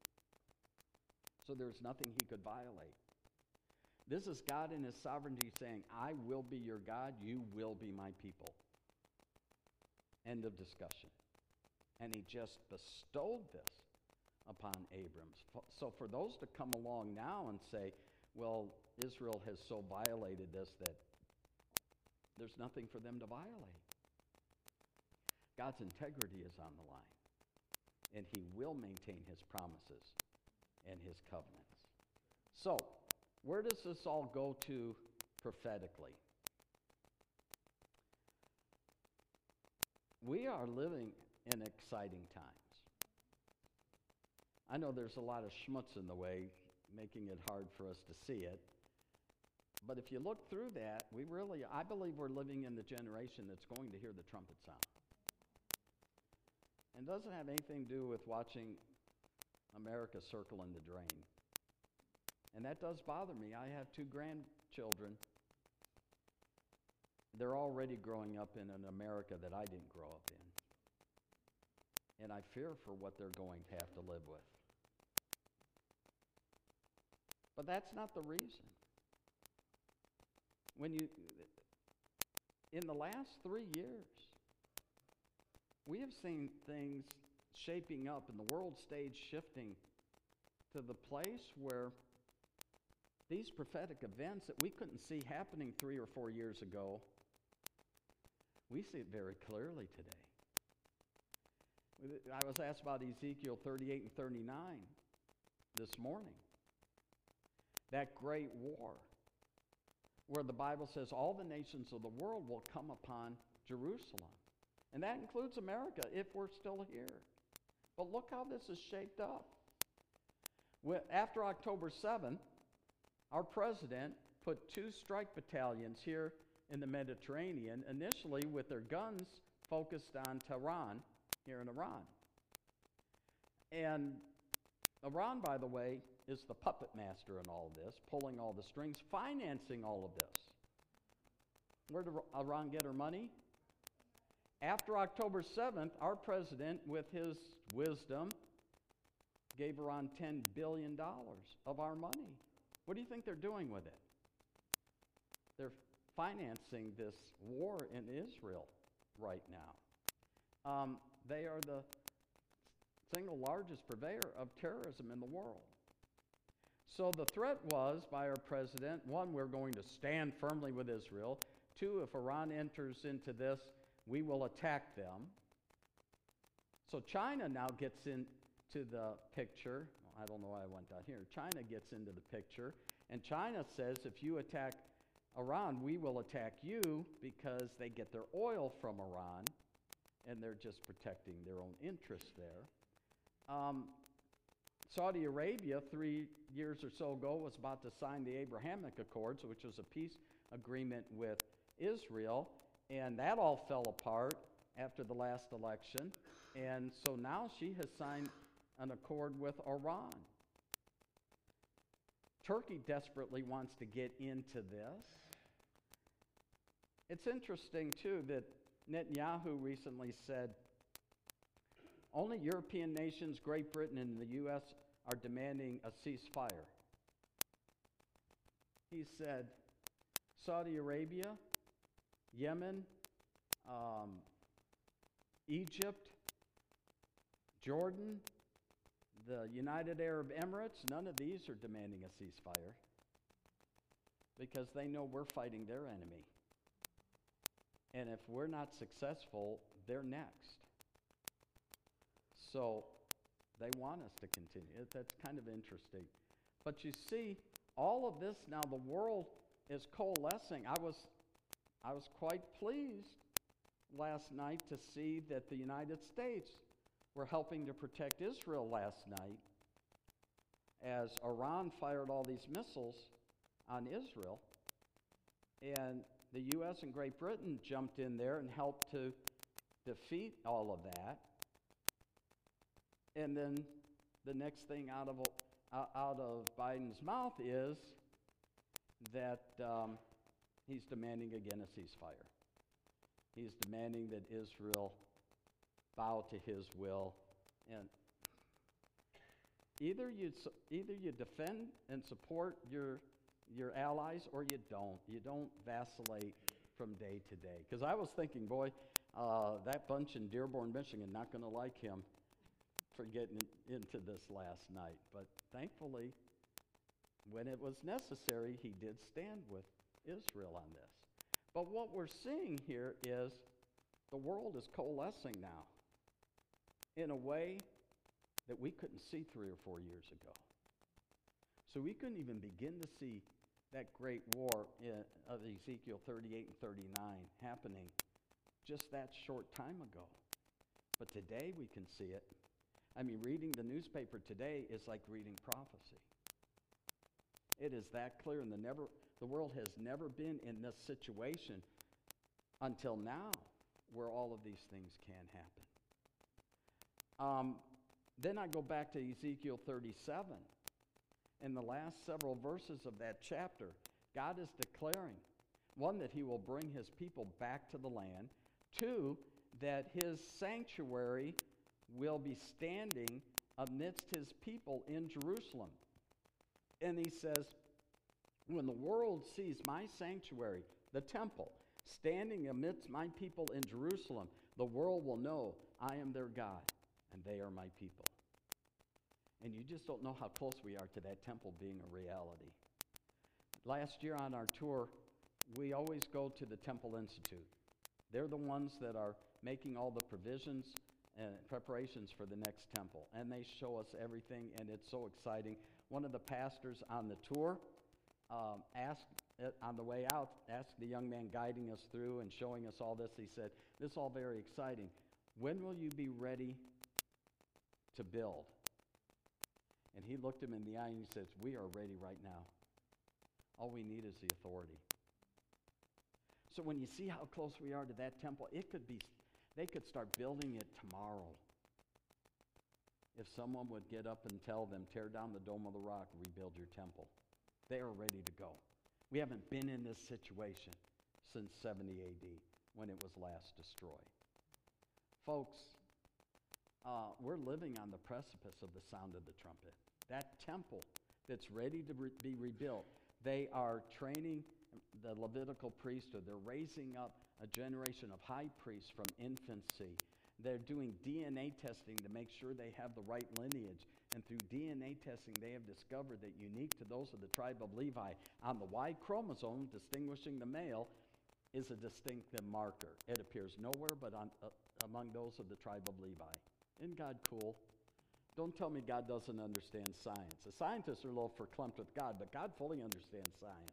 So there was nothing he could violate. This is God in his sovereignty saying, I will be your God, you will be my people. End of discussion. And he just bestowed this upon Abram. So for those to come along now and say, well, Israel has so violated this that there's nothing for them to violate. God's integrity is on the line, and he will maintain his promises and his covenants. So, where does this all go to prophetically? We are living in exciting times. I know there's a lot of schmutz in the way, making it hard for us to see it, But if you look through that, I believe we're living in the generation that's going to hear the trumpet sound. And it doesn't have anything to do with watching America circle in the drain. And that does bother me. I have 2 grandchildren. They're already growing up in an America that I didn't grow up in. And I fear for what they're going to have to live with. But that's not the reason. In the last 3 years, we have seen things shaping up and the world stage shifting to the place where these prophetic events that we couldn't see happening 3 or 4 years ago, we see it very clearly today. I was asked about Ezekiel 38 and 39 this morning. That great war, where the Bible says all the nations of the world will come upon Jerusalem. And that includes America, if we're still here. But look how this is shaped up. After October 7th, our president put 2 strike battalions here in the Mediterranean, initially with their guns focused on Tehran, here in Iran. And Iran, by the way, is the puppet master in all of this, pulling all the strings, financing all of this. Where did Iran get her money? After October 7th, our president, with his wisdom, gave Iran $10 billion of our money. What do you think they're doing with it? They're financing this war in Israel right now. They are the single largest purveyor of terrorism in the world. So the threat was by our president, 1, we're going to stand firmly with Israel. 2, if Iran enters into this, we will attack them. So China now gets into the picture. I don't know why I went down here. China gets into the picture, and China says, if you attack Iran, we will attack you, because they get their oil from Iran, and they're just protecting their own interests there. Saudi Arabia, 3 years or so ago, was about to sign the Abrahamic Accords, which was a peace agreement with Israel, and that all fell apart after the last election. And so now she has signed an accord with Iran. Turkey desperately wants to get into this. It's interesting, too, that Netanyahu recently said, only European nations, Great Britain and the U.S., are demanding a ceasefire. He said Saudi Arabia, Yemen, Egypt, Jordan, the United Arab Emirates, none of these are demanding a ceasefire because they know we're fighting their enemy. And if we're not successful, they're next. So they want us to continue. That's kind of interesting. But you see, all of this now, the world is coalescing. I was quite pleased last night to see that the United States were helping to protect Israel last night as Iran fired all these missiles on Israel. And the U.S. and Great Britain jumped in there and helped to defeat all of that. And then the next thing out of Biden's mouth is that he's demanding again a ceasefire. He's demanding that Israel bow to his will, and either you defend and support your allies, or you don't. You don't vacillate from day to day. Because I was thinking, boy, that bunch in Dearborn, Michigan, not going to like him for getting into this last night. But thankfully, when it was necessary, he did stand with Israel on this. But what we're seeing here is the world is coalescing now in a way that we couldn't see 3 or 4 years ago. So we couldn't even begin to see that great war of Ezekiel 38 and 39 happening just that short time ago. But today we can see it. I mean, reading the newspaper today is like reading prophecy. It is that clear, and the world has never been in this situation until now where all of these things can happen. Then I go back to Ezekiel 37. In the last several verses of that chapter, God is declaring, one, that he will bring his people back to the land. Two, that his sanctuary will be standing amidst his people in Jerusalem. And he says, when the world sees my sanctuary, the temple, standing amidst my people in Jerusalem, the world will know I am their God and they are my people. And you just don't know how close we are to that temple being a reality. Last year on our tour, we always go to the Temple Institute. They're the ones that are making all the provisions and preparations for the next temple. And they show us everything, and it's so exciting. One of the pastors on the tour asked, on the way out, asked the young man guiding us through and showing us all this. He said, "This is all very exciting. When will you be ready to build?" And he looked him in the eye and he says, "We are ready right now. All we need is the authority." So when you see how close we are to that temple, they could start building it tomorrow. If someone would get up and tell them, tear down the Dome of the Rock, rebuild your temple. They are ready to go. We haven't been in this situation since 70 AD when it was last destroyed. Folks, we're living on the precipice of the sound of the trumpet. That temple that's ready to be rebuilt, they are training the Levitical priesthood. They're raising up a generation of high priests from infancy. They're doing DNA testing to make sure they have the right lineage. And through DNA testing, they have discovered that unique to those of the tribe of Levi, on the Y chromosome, distinguishing the male, is a distinctive marker. It appears nowhere but among those of the tribe of Levi. Isn't God cool? Don't tell me God doesn't understand science. The scientists are a little verklempt with God, but God fully understands science.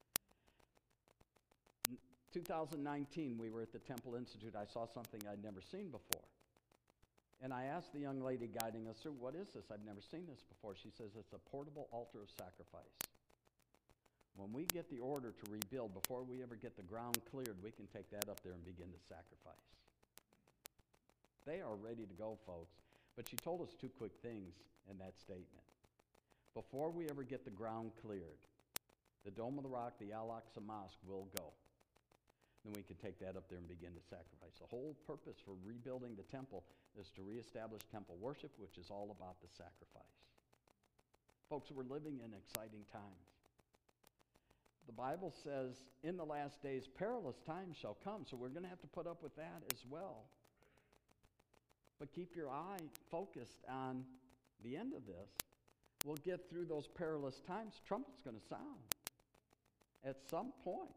2019, we were at the Temple Institute. I saw something I'd never seen before. And I asked the young lady guiding us through, "What is this? I've never seen this before." She says, "It's a portable altar of sacrifice. When we get the order to rebuild, before we ever get the ground cleared, we can take that up there and begin to sacrifice." They are ready to go, folks. But she told us two quick things in that statement. Before we ever get the ground cleared, the Dome of the Rock, the Al-Aqsa Mosque will go. Then we can take that up there and begin to sacrifice. The whole purpose for rebuilding the temple is to reestablish temple worship, which is all about the sacrifice. Folks, we're living in exciting times. The Bible says, in the last days, perilous times shall come, so we're going to have to put up with that as well. But keep your eye focused on the end of this. We'll get through those perilous times. Trumpet's going to sound at some point.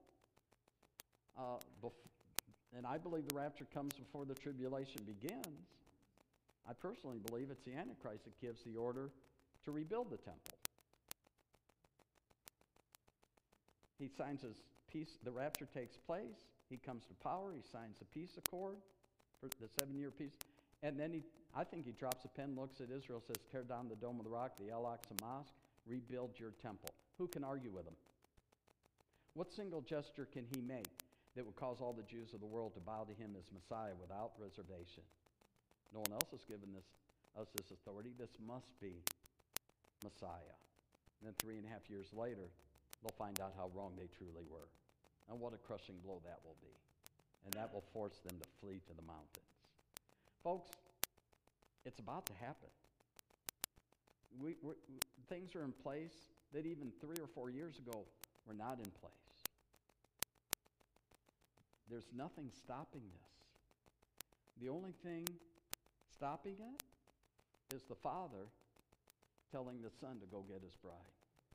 And I believe the rapture comes before the tribulation begins. I personally believe it's the Antichrist that gives the order to rebuild the temple. He signs his peace. The rapture takes place. He comes to power. He signs the peace accord for the 7-year peace. And then I think he drops a pen, looks at Israel, says, "Tear down the Dome of the Rock, the Al-Aqsa Mosque, rebuild your temple." Who can argue with him? What single gesture can he make that would cause all the Jews of the world to bow to him as Messiah without reservation? No one else has given us this authority. This must be Messiah. And then 3.5 years later, they'll find out how wrong they truly were. And what a crushing blow that will be. And that will force them to flee to the mountains. Folks, it's about to happen. Things are in place that even 3 or 4 years ago were not in place. There's nothing stopping this. The only thing stopping it is the Father telling the Son to go get his bride.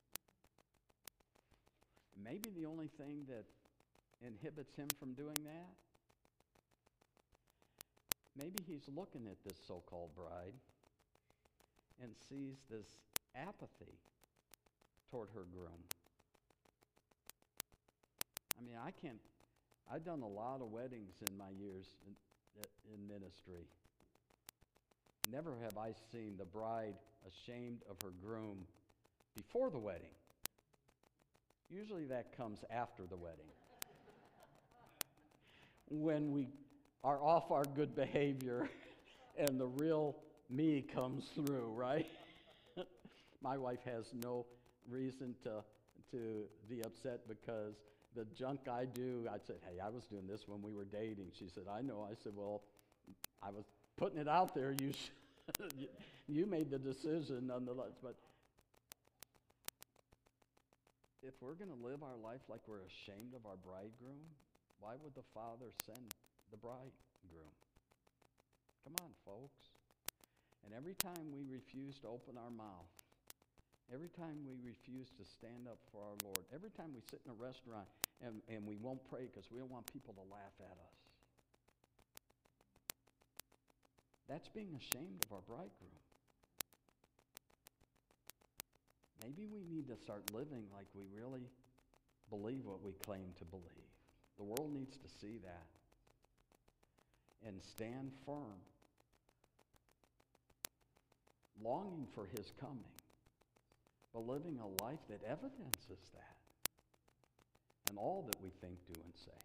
Maybe the only thing that inhibits him from doing that, maybe he's looking at this so-called bride and sees this apathy toward her groom. I mean, I've done a lot of weddings in my years in ministry. Never have I seen the bride ashamed of her groom before the wedding Usually that comes after the wedding. When we are off our good behavior and the real me comes through, right? My wife has no reason to be upset because the junk I do, I said, hey, I was doing this when we were dating. She said, I know. I said, well, I was putting it out there. You made the decision nonetheless. But if we're going to live our life like we're ashamed of our bridegroom, why would the Father send the bridegroom? Come on, folks. And every time we refuse to open our mouth, every time we refuse to stand up for our Lord, every time we sit in a restaurant and we won't pray because we don't want people to laugh at us, that's being ashamed of our bridegroom. Maybe we need to start living like we really believe what we claim to believe. The world needs to see that and stand firm, longing for his coming, but living a life that evidences that and all that we think, do, and say.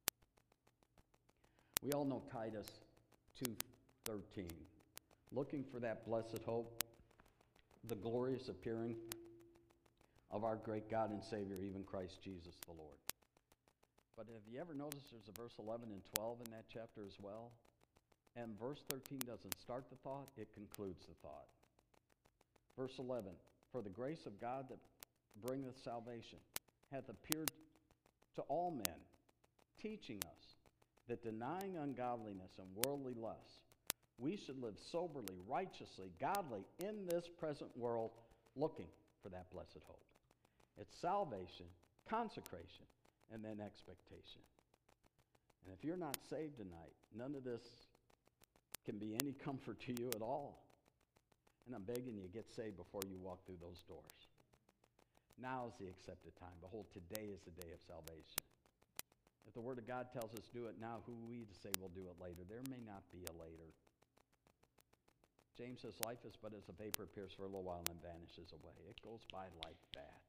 We all know Titus 2:13, looking for that blessed hope, the glorious appearing of our great God and Savior, even Christ Jesus the Lord. But have you ever noticed there's a verse 11 and 12 in that chapter as well? And verse 13 doesn't start the thought, it concludes the thought. Verse 11, for the grace of God that bringeth salvation hath appeared to all men, teaching us that denying ungodliness and worldly lusts, we should live soberly, righteously, godly in this present world, looking for that blessed hope. It's salvation, consecration, and then expectation. And if you're not saved tonight, none of this can be any comfort to you at all. And I'm begging you, get saved before you walk through those doors. Now is the accepted time. Behold, today is the day of salvation. If the Word of God tells us do it now, who are we to say we'll do it later? There may not be a later. James says life is but as a vapor, appears for a little while and then vanishes away. It goes by like that.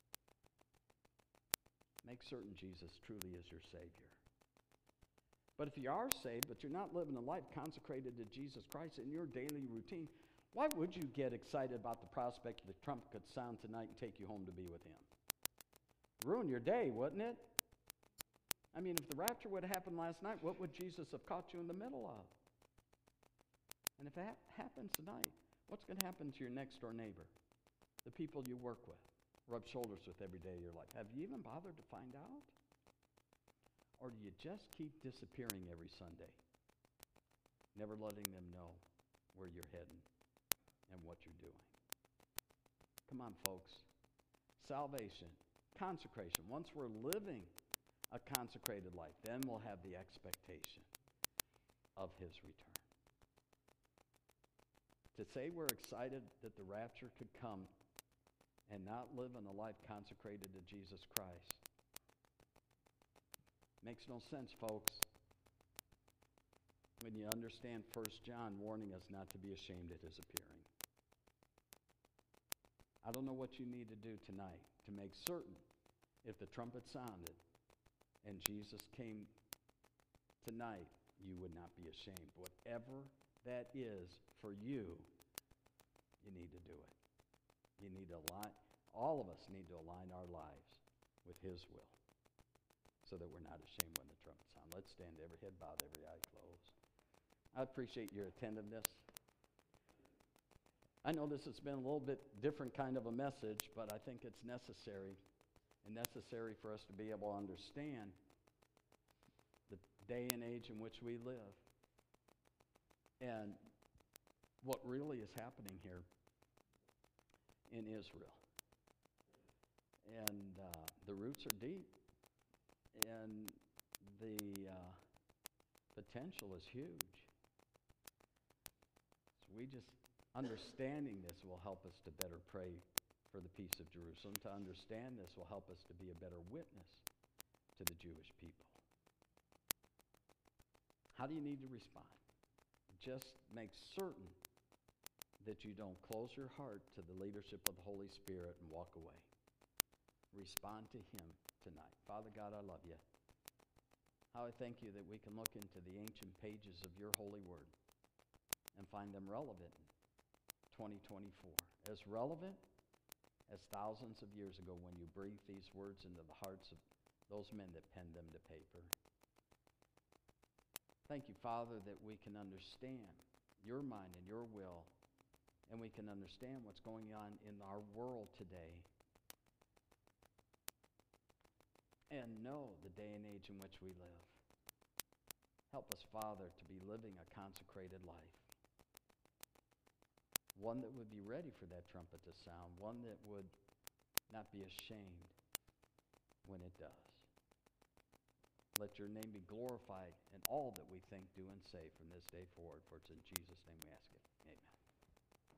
Make certain Jesus truly is your Savior. But if you are saved, but you're not living a life consecrated to Jesus Christ in your daily routine, why would you get excited about the prospect that the trumpet could sound tonight and take you home to be with him? Ruin your day, wouldn't it? I mean, if the rapture would have happened last night, what would Jesus have caught you in the middle of? And if it happens tonight, what's going to happen to your next door neighbor, the people you work with, rub shoulders with every day of your life? Have you even bothered to find out? Or do you just keep disappearing every Sunday, never letting them know where you're heading and what you're doing? Come on, folks. Salvation, consecration. Once we're living a consecrated life, then we'll have the expectation of his return. To say we're excited that the rapture could come and not live in a life consecrated to Jesus Christ makes no sense, folks, when you understand 1 John warning us not to be ashamed at his appearing. I don't know what you need to do tonight to make certain if the trumpet sounded and Jesus came tonight, you would not be ashamed. Whatever that is for you, you need to do it. You need to align, all of us need to align our lives with his will so that we're not ashamed when the trumpet sounds. Let's stand, every head bowed, every eye closed. I appreciate your attentiveness. I know this has been a little bit different kind of a message, but I think it's necessary, and necessary for us to be able to understand the day and age in which we live and what really is happening here in Israel. And the roots are deep, and the potential is huge. So we just, understanding this will help us to better pray for the peace of Jerusalem. To understand this will help us to be a better witness to the Jewish people. How do you need to respond? Just make certain that you don't close your heart to the leadership of the Holy Spirit and walk away. respond to him tonight. Father God, I love you. How I thank you that we can look into the ancient pages of your holy word and find them relevant in 2024. As relevant as thousands of years ago when you breathed these words into the hearts of those men that penned them to paper. Thank you, Father, that we can understand your mind and your will, and we can understand what's going on in our world today and know the day and age in which we live. Help us, Father, to be living a consecrated life. One that would be ready for that trumpet to sound. One that would not be ashamed when it does. Let your name be glorified in all that we think, do, and say from this day forward. For it's in Jesus' name we ask it.